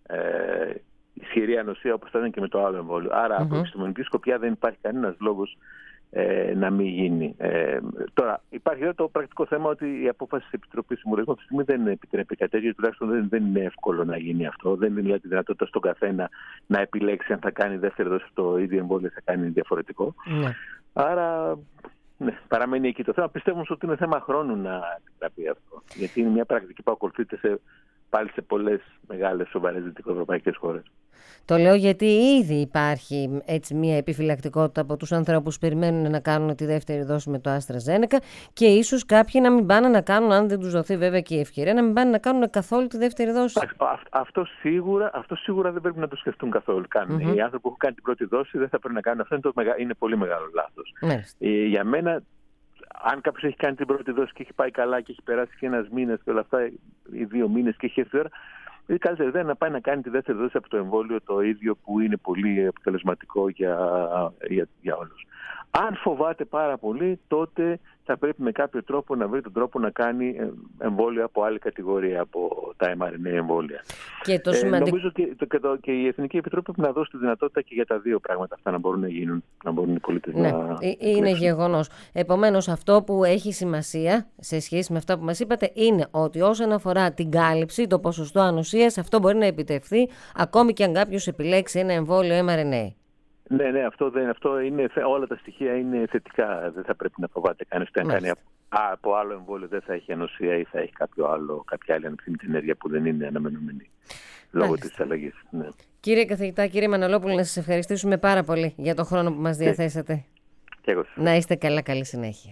ε, ισχυρή ανοσία όπως ήταν και με το άλλο εμβόλιο. Άρα, mm-hmm. από επιστημονική σκοπιά δεν υπάρχει κανένας λόγος ε, να μην γίνει. Ε, τώρα, υπάρχει εδώ το πρακτικό θέμα ότι η απόφαση της Επιτροπής Συμβουλευτικών αυτή τη στιγμή δεν επιτρέπει κάτι τέτοιο, τουλάχιστον δεν, δεν είναι εύκολο να γίνει αυτό. Δεν δίνει δηλαδή τη δυνατότητα στον καθένα να επιλέξει αν θα κάνει δεύτερη δόση το ίδιο εμβόλιο, θα κάνει διαφορετικό. Mm-hmm. Άρα. Ναι, παραμένει εκεί το θέμα. Πιστεύω ότι είναι θέμα χρόνου να επιτραπεί αυτό. Γιατί είναι μια πρακτική που ακολουθείται σε, πάλι σε πολλές μεγάλες σοβαρές δυτικοευρωπαϊκές χώρες. Το λέω γιατί ήδη υπάρχει έτσι μια επιφυλακτικότητα από τους ανθρώπους που περιμένουν να κάνουν τη δεύτερη δόση με το AstraZeneca και ίσως κάποιοι να μην πάνε να κάνουν, αν δεν τους δοθεί βέβαια και η ευκαιρία, να μην πάνε να κάνουν καθόλου τη δεύτερη δόση. Α, αυτό, σίγουρα, αυτό σίγουρα δεν πρέπει να το σκεφτούν καθόλου. Mm-hmm. Οι άνθρωποι που έχουν κάνει την πρώτη δόση δεν θα πρέπει να κάνουν αυτό. Είναι, το, είναι πολύ μεγάλο λάθος. Ε, για μένα, αν κάποιος έχει κάνει την πρώτη δόση και έχει πάει καλά και έχει περάσει και ένας μήνας και όλα αυτά, ή δύο μήνες και έχει έρθει η ώρα, η καλύτερη ιδέα είναι να πάει να κάνει τη δεύτερη δόση από το εμβόλιο το ίδιο που είναι πολύ αποτελεσματικό για, για, για όλους. Αν φοβάται πάρα πολύ, τότε θα πρέπει με κάποιο τρόπο να βρει τον τρόπο να κάνει εμβόλιο από άλλη κατηγορία από τα εμ αρ εν έι εμβόλια. Και το σημαντικό... ε, νομίζω και, το, και, το, και η Εθνική Επιτροπή πρέπει να δώσει τη δυνατότητα και για τα δύο πράγματα αυτά να μπορούν να γίνουν, να μπορούν οι πολίτες ναι, να... Είναι γεγονός. Επομένως, αυτό που έχει σημασία σε σχέση με αυτά που μας είπατε είναι ότι όσον αφορά την κάλυψη, το ποσοστό ανοσίας, αυτό μπορεί να επιτευχθεί ακόμη και αν κάποιος επιλέξει ένα εμβόλιο εμ αρ εν έι. Ναι, ναι, αυτό, δεν, αυτό είναι, όλα τα στοιχεία είναι θετικά. Δεν θα πρέπει να φοβάται κανείς ότι αν κάνει από, από άλλο εμβόλιο δεν θα έχει ανοσία ή θα έχει κάποιο άλλο, κάποια άλλη ανεπιθύμητη ενέργεια που δεν είναι αναμενόμενη λόγω της αλλαγής. Ναι. Κύριε καθηγητά, κύριε Μανολόπουλο, να σας ευχαριστήσουμε πάρα πολύ για τον χρόνο που μας διαθέσατε. Και εγώ. Να είστε καλά, καλή συνέχεια.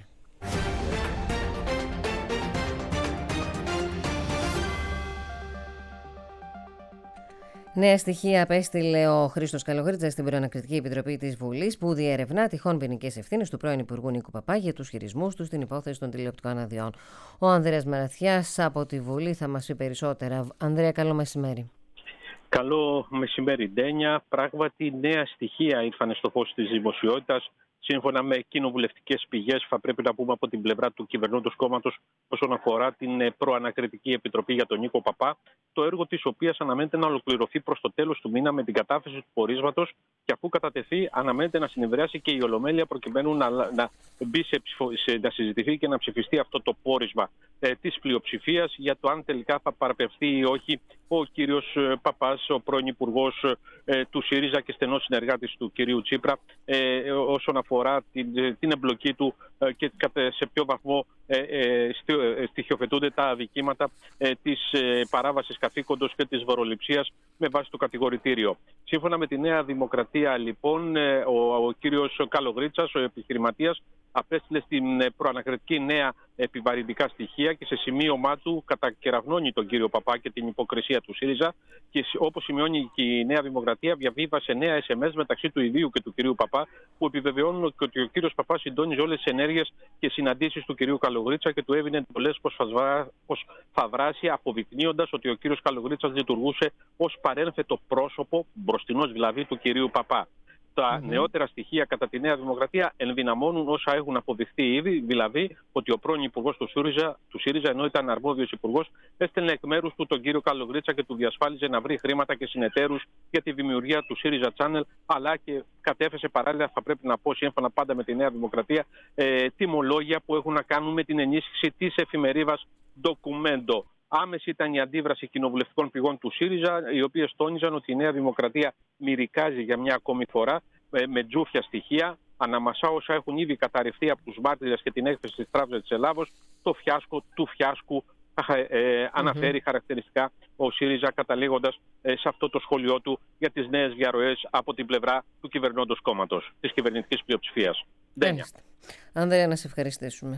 Νέα στοιχεία απέστειλε ο Χρήστος Καλογρίτσας στην Προανακριτική Επιτροπή της Βουλής, που διερευνά τυχόν ποινικές ευθύνες του πρώην Υπουργού Νίκου Παπά για τους χειρισμούς του στην υπόθεση των τηλεοπτικών αδειών. Ο Ανδρέας Μαραθιάς από τη Βουλή θα μας πει περισσότερα. Ανδρέα, καλό μεσημέρι. Καλό μεσημέρι, Ντένια. Πράγματι, νέα στοιχεία ήρθαν στο φως της δημοσιότητας. Σύμφωνα με κοινοβουλευτικές πηγές, θα πρέπει να πούμε από την πλευρά του κυβερνώντος κόμματος, όσον αφορά την Προανακριτική Επιτροπή για τον Νίκο Παπά, το έργο της οποίας αναμένεται να ολοκληρωθεί προς το τέλος του μήνα με την κατάθεση του πορίσματος, και αφού κατατεθεί, αναμένεται να συνεδριάσει και η Ολομέλεια προκειμένου να, να, μπει σε, σε, να συζητηθεί και να ψηφιστεί αυτό το πόρισμα ε, της πλειοψηφίας για το αν τελικά θα παραπευθεί ή όχι ο κύριος Παπάς, ο πρώην υπουργός ε, του ΣΥΡΙΖΑ και στενός συνεργάτης του κυρίου Τσίπρα, ε, όσον αφορά την, την εμπλοκή του ε, και σε ποιο βαθμό ε, ε, στοιχειοθετούνται τα αδικήματα ε, της ε, παράβασης καθήκοντος και της βοροληψίας με βάση το κατηγορητήριο. Σύμφωνα με τη Νέα Δημοκρατία, λοιπόν, ε, ο, ο κύριος Καλογρίτσας, ο επιχειρηματίας, απέστειλε στην προανακριτική νέα επιβαρυντικά στοιχεία και σε σημείωμά του κατακεραυνώνει τον κύριο Παπά και την υποκρισία του ΣΥΡΙΖΑ, και όπως σημειώνει και η Νέα Δημοκρατία, διαβίβασε νέα ες εμ ες μεταξύ του ιδίου και του κυρίου Παπά, που επιβεβαιώνουν ότι ο κύριος Παπά συντόνιζε όλες τις ενέργειες και συναντήσεις του κυρίου Καλογρίτσα και του έβγαινε εντολές πως θα βράσει, αποδεικνύοντας ότι ο κύριος Καλογρίτσας λειτουργούσε ως παρένθετο πρόσωπο, μπροστινός δηλαδή, του κυρίου Παπά. Τα mm-hmm. νεότερα στοιχεία κατά τη Νέα Δημοκρατία ενδυναμώνουν όσα έχουν αποδειχθεί ήδη, δηλαδή ότι ο πρώην υπουργός του ΣΥΡΙΖΑ, του ΣΥΡΙΖΑ, ενώ ήταν αρμόδιος υπουργός, έστελνε εκ μέρους του τον κύριο Καλογρίτσα και του διασφάλιζε να βρει χρήματα και συνεταίρους για τη δημιουργία του ΣΥΡΙΖΑ Channel, αλλά και κατέφεσε παράλληλα, θα πρέπει να πω, σύμφωνα πάντα με τη Νέα Δημοκρατία, ε, τιμολόγια που έχουν να κάνουν με την ενίσχυση της εφημερίδας Documento. Άμεση ήταν η αντίδραση κοινοβουλευτικών πηγών του ΣΥΡΙΖΑ, οι οποίες τόνιζαν ότι η Νέα Δημοκρατία μυρικάζει για μια ακόμη φορά με τζούφια στοιχεία, αναμασά όσα έχουν ήδη καταρριφθεί από τους μάρτυρες και την έκθεση της Τράπεζας της Ελλάδος, το φιάσκο του φιάσκου. Ε, αναφέρει mm-hmm. χαρακτηριστικά ο ΣΥΡΙΖΑ, καταλήγοντας ε, σε αυτό το σχόλιο του για τις νέες διαρροές από την πλευρά του κυβερνώντος κόμματος, της κυβερνητικής πλειοψηφίας. Ντένια. Ανδρέα, να σε ευχαριστήσουμε.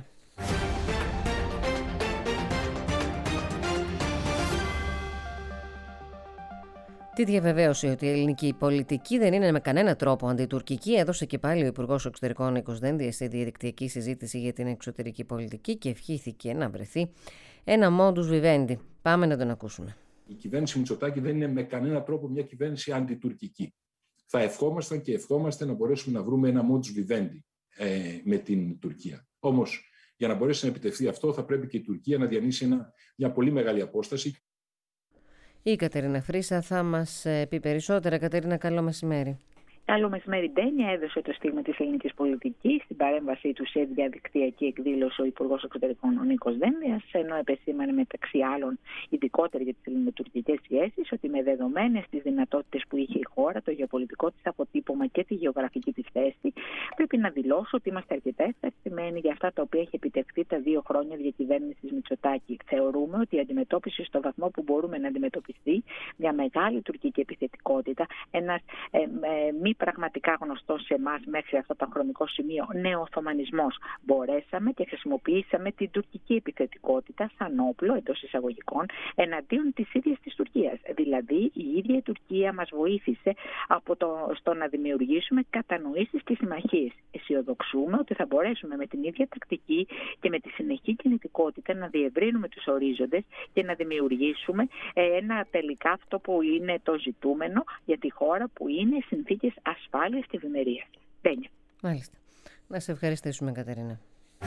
Τη διαβεβαίωση ότι η ελληνική πολιτική δεν είναι με κανένα τρόπο αντιτουρκική έδωσε και πάλι ο Υπουργός Εξωτερικών Νίκος Δένδιας στη διαδικτυακή συζήτηση για την εξωτερική πολιτική και ευχήθηκε να βρεθεί ένα modus vivendi. Πάμε να τον ακούσουμε. Η κυβέρνηση Μητσοτάκη δεν είναι με κανένα τρόπο μια κυβέρνηση αντιτουρκική. Θα ευχόμασταν και ευχόμαστε να μπορέσουμε να βρούμε ένα modus vivendi ε, με την Τουρκία. Όμως, για να μπορέσει να επιτευχθεί αυτό, θα πρέπει και η Τουρκία να διανύσει ένα, μια πολύ μεγάλη απόσταση. Η Κατερίνα Φρύσα θα μας πει περισσότερα. Κατερίνα, καλό μεσημέρι. Καλό μεσημέρι, Ντένια. Έδωσε το στίγμα της ελληνικής πολιτικής στην παρέμβασή του σε διαδικτυακή εκδήλωση ο Υπουργός Εξωτερικών ο Νίκος Δένδιας, ενώ επεσήμανε μεταξύ άλλων, ειδικότερα για τις ελληνοτουρκικές σχέσεις, ότι με δεδομένες τις δυνατότητες που είχε η χώρα, το γεωπολιτικό της αποτύπωμα και τη γεωγραφική της θέση, πρέπει να δηλώσω ότι είμαστε αρκετά ευχαριστημένοι για αυτά τα οποία έχει επιτευχθεί τα δύο χρόνια διακυβέρνησης Μητσοτάκη. Θεωρούμε ότι η αντιμετώπιση στο βαθμό που μπορούμε να αντιμετωπιστεί, μια μεγάλη τουρκική επιθετικότητα, ένας ε, ε, μη πραγματικά γνωστό σε εμάς μέχρι αυτό το χρονικό σημείο νεοοθωμανισμός. Μπορέσαμε και χρησιμοποιήσαμε την τουρκική επιθετικότητα σαν όπλο εντός εισαγωγικών εναντίον της ίδιας της Τουρκίας. Δηλαδή η ίδια η Τουρκία μας βοήθησε από το, στο να δημιουργήσουμε κατανοήσεις και συμμαχίες. Αισιοδοξούμε ότι θα μπορέσουμε με την ίδια τακτική και με τη συνεχή κινητικότητα να διευρύνουμε τους ορίζοντες και να δημιουργήσουμε ένα τελικά αυτό που είναι το ζητούμενο για τη χώρα που είναι συνθήκες ασφάλειας και ευημερίας. Ντένια. Μάλιστα. Να σε ευχαριστήσουμε, Κατερίνα.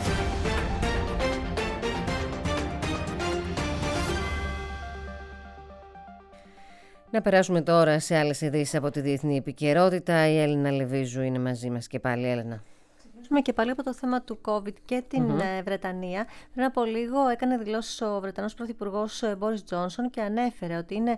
Να περάσουμε τώρα σε άλλες ειδήσεις από τη διεθνή επικαιρότητα. Η Έλληνα Λεβίζου είναι μαζί μας και πάλι. Έλληνα. Και πάλι από το θέμα του COVID και την mm-hmm. Βρετανία. Πριν από λίγο έκανε δηλώσεις ο Βρετανός Πρωθυπουργός Μπόρις Τζόνσον και ανέφερε ότι είναι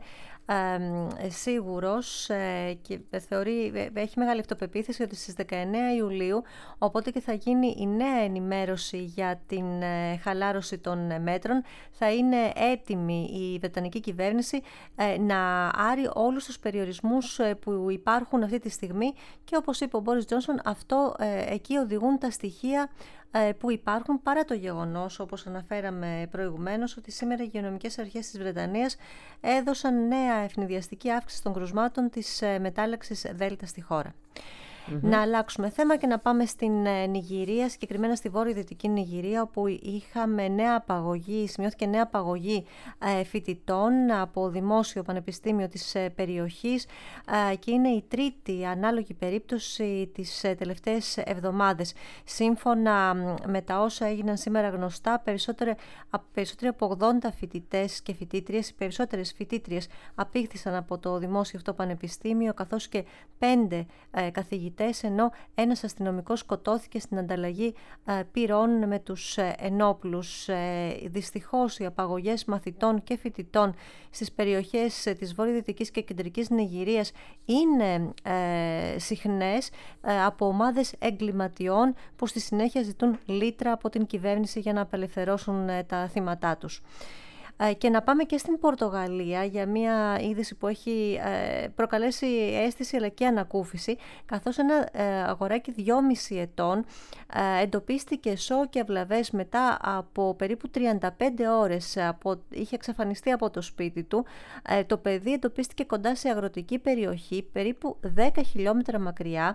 ε, σίγουρος ε, και θεωρεί, ε, έχει μεγάλη αυτοπεποίθηση ότι στις δεκαεννέα Ιουλίου, οπότε και θα γίνει η νέα ενημέρωση για την ε, χαλάρωση των μέτρων, θα είναι έτοιμη η Βρετανική κυβέρνηση ε, να άρει όλους τους περιορισμούς ε, που υπάρχουν αυτή τη στιγμή και όπως είπε ο Μπόρις Τζόνσον, αυτό ε, εκεί οδηγούν τα στοιχεία ε, που υπάρχουν, παρά το γεγονός, όπως αναφέραμε προηγουμένως, ότι σήμερα οι υγειονομικές αρχές της Βρετανίας έδωσαν νέα ευνηδιαστική αύξηση των κρουσμάτων της ε, μετάλλαξης Δέλτα στη χώρα. Mm-hmm. Να αλλάξουμε θέμα και να πάμε στην Νιγηρία, συγκεκριμένα στη βόρειο-δυτική Νιγηρία, όπου είχαμε νέα απαγωγή, σημειώθηκε νέα απαγωγή ε, φοιτητών από δημόσιο πανεπιστήμιο της ε, περιοχής ε, και είναι η τρίτη ανάλογη περίπτωση τις ε, τελευταίες εβδομάδες. Σύμφωνα με τα όσα έγιναν σήμερα γνωστά, περισσότεροι, περισσότεροι από ογδόντα φοιτητές και φοιτήτριες, οι περισσότερες φοιτήτριες απήχθησαν από το δημόσιο αυτό πανεπιστήμιο, καθώς και πέντε ε, καθηγητές, ενώ ένας αστυνομικός σκοτώθηκε στην ανταλλαγή ε, πυρών με τους ε, ενόπλους. Ε, δυστυχώς οι απαγωγές μαθητών και φοιτητών στις περιοχές ε, της βορειοδυτικής και κεντρικής Νιγηρίας είναι ε, συχνές ε, από ομάδες εγκληματιών που στη συνέχεια ζητούν λίτρα από την κυβέρνηση για να απελευθερώσουν ε, τα θύματά τους. Και να πάμε και στην Πορτογαλία για μια είδηση που έχει προκαλέσει αίσθηση αλλά και ανακούφιση, καθώς ένα αγοράκι δυόμισι ετών εντοπίστηκε σώο και αυλαβές μετά από περίπου τριάντα πέντε ώρες, από, είχε εξαφανιστεί από το σπίτι του. Το παιδί εντοπίστηκε κοντά σε αγροτική περιοχή, περίπου δέκα χιλιόμετρα μακριά.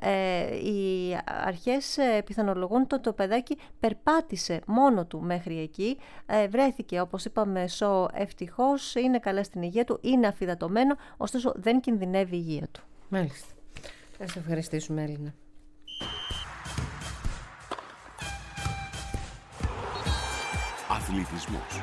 Οι αρχές πιθανολογούν ότι το παιδάκι περπάτησε μόνο του μέχρι εκεί, βρέθηκε, όπως είπαμε, μεσό, ευτυχώς, είναι καλά στην υγεία του, είναι αφυδατωμένο, ωστόσο δεν κινδυνεύει η υγεία του. Μάλιστα. Θα σε ευχαριστήσουμε, Έλληνα. Αθλητισμός.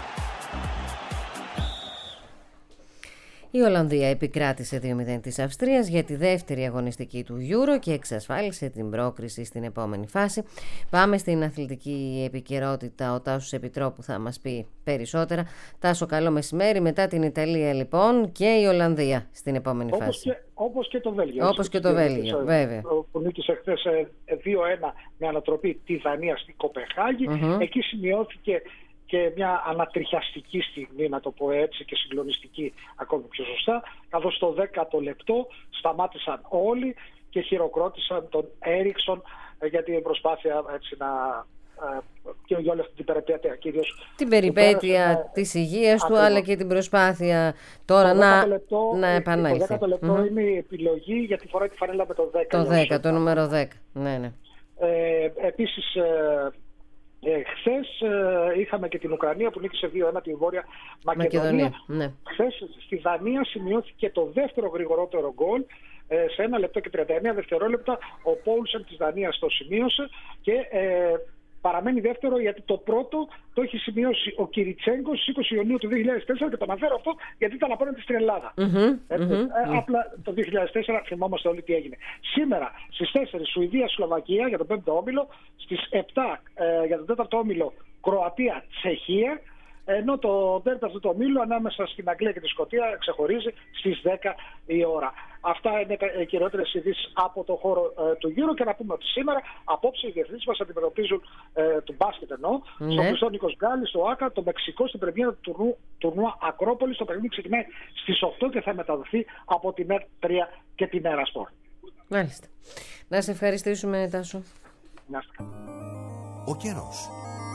Η Ολλανδία επικράτησε δύο μηδέν της Αυστρίας για τη δεύτερη αγωνιστική του Euro και εξασφάλισε την πρόκριση στην επόμενη φάση. Πάμε στην αθλητική επικαιρότητα. Ο Τάσος Επιτρόπου θα μας πει περισσότερα. Τάσο, καλό μεσημέρι. Μετά την Ιταλία λοιπόν και η Ολλανδία στην επόμενη όπως φάση. Και, όπως και το Βέλγιο. Όπως και το Βέλγιο, βέβαια. Που νίκησε χθες δύο ένα με ανατροπή τη Δανία στην Κοπεχάγη. Mm-hmm. Εκεί σημειώθηκε και μια ανατριχιαστική στιγμή, να το πω έτσι, και συγκλονιστική ακόμη πιο σωστά, καθώς στο δέκατο λεπτό σταμάτησαν όλοι και χειροκρότησαν τον Έριξον για την προσπάθεια έτσι, να, και για όλη αυτή την περιπέτεια. Κυρίως την περιπέτεια πέρασε, της υγείας του, αλλά και την προσπάθεια τώρα να, λεπτό, να επανέλθει. Το δέκατο λεπτό mm-hmm. είναι η επιλογή, γιατί φοράει τη φανέλα με το δέκα. Το δέκα, το νούμερο δέκα. Ναι, ναι. Ε, επίσης, ε, Ε, χθες ε, είχαμε και την Ουκρανία που νίκησε δύο ένα τη Βόρεια Μακεδονία. Μακεδονία ναι. Χθες στη Δανία σημειώθηκε το δεύτερο γρηγορότερο γκολ ε, σε ένα λεπτό και τριάντα εννέα δευτερόλεπτα. Ο Πόλσεν της Δανίας το σημείωσε και ε, παραμένει δεύτερο, γιατί το πρώτο το έχει σημειώσει ο Κυριτσέγκος στις είκοσι Ιουνίου του δύο χιλιάδες τέσσερα, και το αναφέρω αυτό γιατί ήταν απέναντι στην Ελλάδα. Mm-hmm, Έτσι, mm-hmm, ε, απλά το δύο χιλιάδες τέσσερα θυμόμαστε όλοι τι έγινε. Σήμερα στις τέσσερις Σουηδία-Σλοβακία για τον πέμπτο όμιλο, στις επτά ε, για τον τέταρτο όμιλο Κροατία-Τσεχία, ενώ το ντέρμπι αυτού του ομίλου ανάμεσα στην Αγγλία και τη Σκωτία ξεχωρίζει στις δέκα η ώρα. Αυτά είναι οι κυριότερες ειδήσεις από το χώρο ε, του Euro, και να πούμε ότι σήμερα, απόψε, οι διεθνείς μας αντιμετωπίζουν ε, του μπάσκετ εννοώ, ναι. στο Χρυσό Νίκος Γκάλη, στο Άκα, το Μεξικό στην πρεμιέρα του τουρνού, τουρνουά Ακρόπολης. Το παιχνίδι ξεκινάει στις οκτώ και θα μεταδοθεί από την ΕΡΤ τρία και την Ερασπορ. Μάλιστα. Να σε ευχαριστήσουμε, Τάσο. Να είστε καλά. Ο καιρός.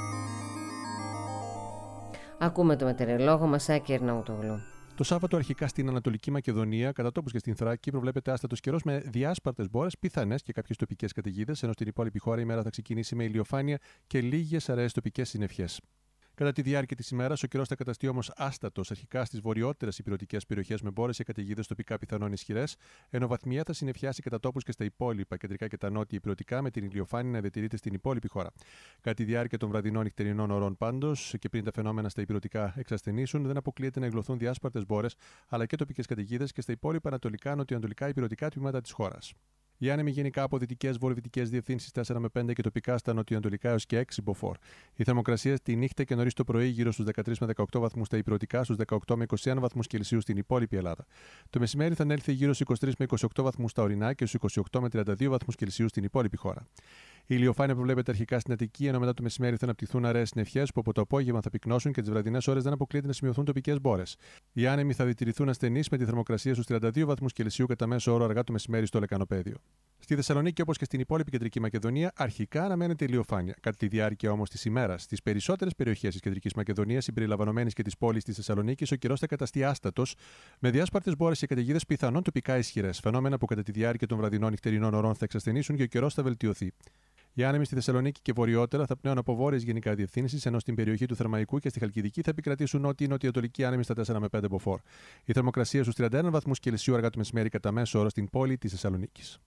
Ακούμε το μετεωρολόγο μας, Άκη Ερναούτογλου. Το Σάββατο αρχικά στην Ανατολική Μακεδονία, κατά τόπους και στην Θράκη, προβλέπεται άστατος καιρός με διάσπαρτες μπόρες, πιθανές και κάποιες τοπικές καταιγίδες, ενώ στην υπόλοιπη χώρα η μέρα θα ξεκινήσει με ηλιοφάνεια και λίγες αραιές τοπικές συννεφιές. Κατά τη διάρκεια της ημέρας, ο καιρός θα καταστεί όμως άστατος αρχικά στις βορειότερες υπηρετικές περιοχές με μπόρες και καταιγίδες τοπικά πιθανόν ισχυρές, ενώ βαθμία θα συννεφιάσει κατά τόπους και στα υπόλοιπα κεντρικά και τα νότια υπηρετικά, με την ηλιοφάνεια να διατηρείται στην υπόλοιπη χώρα. Κατά τη διάρκεια των βραδινών νυχτερινών ωρών πάντως, και πριν τα φαινόμενα στα υπηρετικά εξασθενήσουν, δεν αποκλείεται να εγκλωθούν διάσπαρτες μπόρες αλλά και τοπικές καταιγίδες και στα υπόλοιπα ανατολικά, νοτιοανατολικά υπηρετικά τμήματα της χώρας. Οι άνεμοι γενικά από δυτικές βορειοδυτικές διευθύνσεις τέσσερα με πέντε και τοπικά στα νοτιοανατολικά έως και έξι μποφόρ. Η θερμοκρασία τη νύχτα και νωρίς το πρωί γύρω στους δεκατρείς με δεκαοκτώ βαθμούς στα υπηρετικά, στους δεκαοκτώ με είκοσι ένα βαθμούς Κελσίου στην υπόλοιπη Ελλάδα. Το μεσημέρι θα ανέλθει γύρω στους είκοσι τρεις με είκοσι οκτώ βαθμούς στα ορεινά και στους είκοσι οκτώ με τριάντα δύο βαθμούς Κελσίου στην υπόλοιπη χώρα. Η ηλιοφάνεια προβλέπεται αρχικά στην Αττική, ενώ μετά το μεσημέρι θα αναπτυχθούν αραιές συννεφιές που από το απόγευμα θα πυκνώσουν και τις βραδινές ώρες δεν αποκλείεται να σημειωθούν τοπικές μπόρες. Οι άνεμοι θα διατηρηθούν ασθενείς με τη θερμοκρασία στους τριάντα δύο βαθμούς Κελσίου κατά μέσο όρο αργά το μεσημέρι στο Λεκανοπέδιο. Στη Θεσσαλονίκη, όπως και στην υπόλοιπη κεντρική Μακεδονία, αρχικά αναμένεται ηλιοφάνεια. Κατά τη διάρκεια όμως της ημέρας, στις περισσότερες περιοχές της κεντρικής Μακεδονίας, συμπεριλαμβανομένης και της πόλης της Θεσσαλονίκης, ο καιρός θα καταστεί άστατος, με διάσπαρτες μπόρες και καταιγίδες πιθανόν τοπικά ισχυρές. Φαινόμενα που κατά τη διάρκεια των βραδινών νυχτερινών ωρών θα εξασθενήσουν και ο καιρός θα βελτιωθεί. Οι άνεμοι στη Θεσσαλονίκη και βορειότερα θα πνέουν από βόρειες γενικά διευθύνσεις, ενώ στην περιοχή του Θερμαϊκού και στη Χαλκιδική θα επικρατήσουν νότιοι-νοτιοανατολικοί άνεμοι στα τέσσερα με πέντε μποφόρ. Η θερμοκρασία στους τριάντα ένα βαθμούς Κελσίου αργά το μεσημέρι κατά μέσο όρο στην πόλη της Θεσσαλονίκης.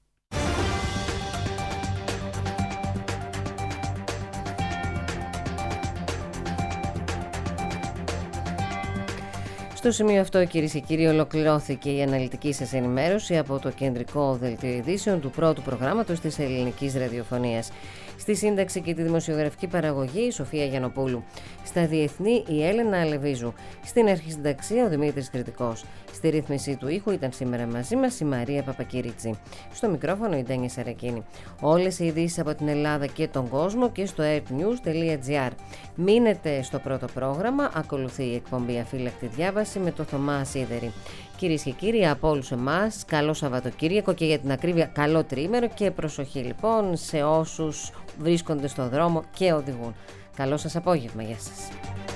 Στο σημείο αυτό, κυρίες και κύριοι, ολοκληρώθηκε η αναλυτική σας ενημέρωση από το κεντρικό δελτίο ειδήσεων του πρώτου προγράμματος της ελληνικής ραδιοφωνίας. Στη σύνταξη και τη δημοσιογραφική παραγωγή η Σοφία Γιαννοπούλου. Στα διεθνή η Έλενα Αλεβίζου. Στην αρχισυνταξία ο Δημήτρης Κρητικός. Στη ρύθμιση του ήχου ήταν σήμερα μαζί μας η Μαρία Παπακυρίτσι. Στο μικρόφωνο η Ντένια Σαρακίνη. Όλες οι ειδήσεις από την Ελλάδα και τον κόσμο και στο airnews τελεία gr. Μείνετε στο πρώτο πρόγραμμα, ακολουθεί η εκπομπή Αφύλακτη Διάβαση με το Θωμά Σίδερη. Κυρίες και κύριοι, από όλους εμάς, καλό Σαββατοκύριακο και για την ακρίβεια καλό τριήμερο και προσοχή λοιπόν σε όσους βρίσκονται στο δρόμο και οδηγούν. Καλό σας απόγευμα, γεια σας.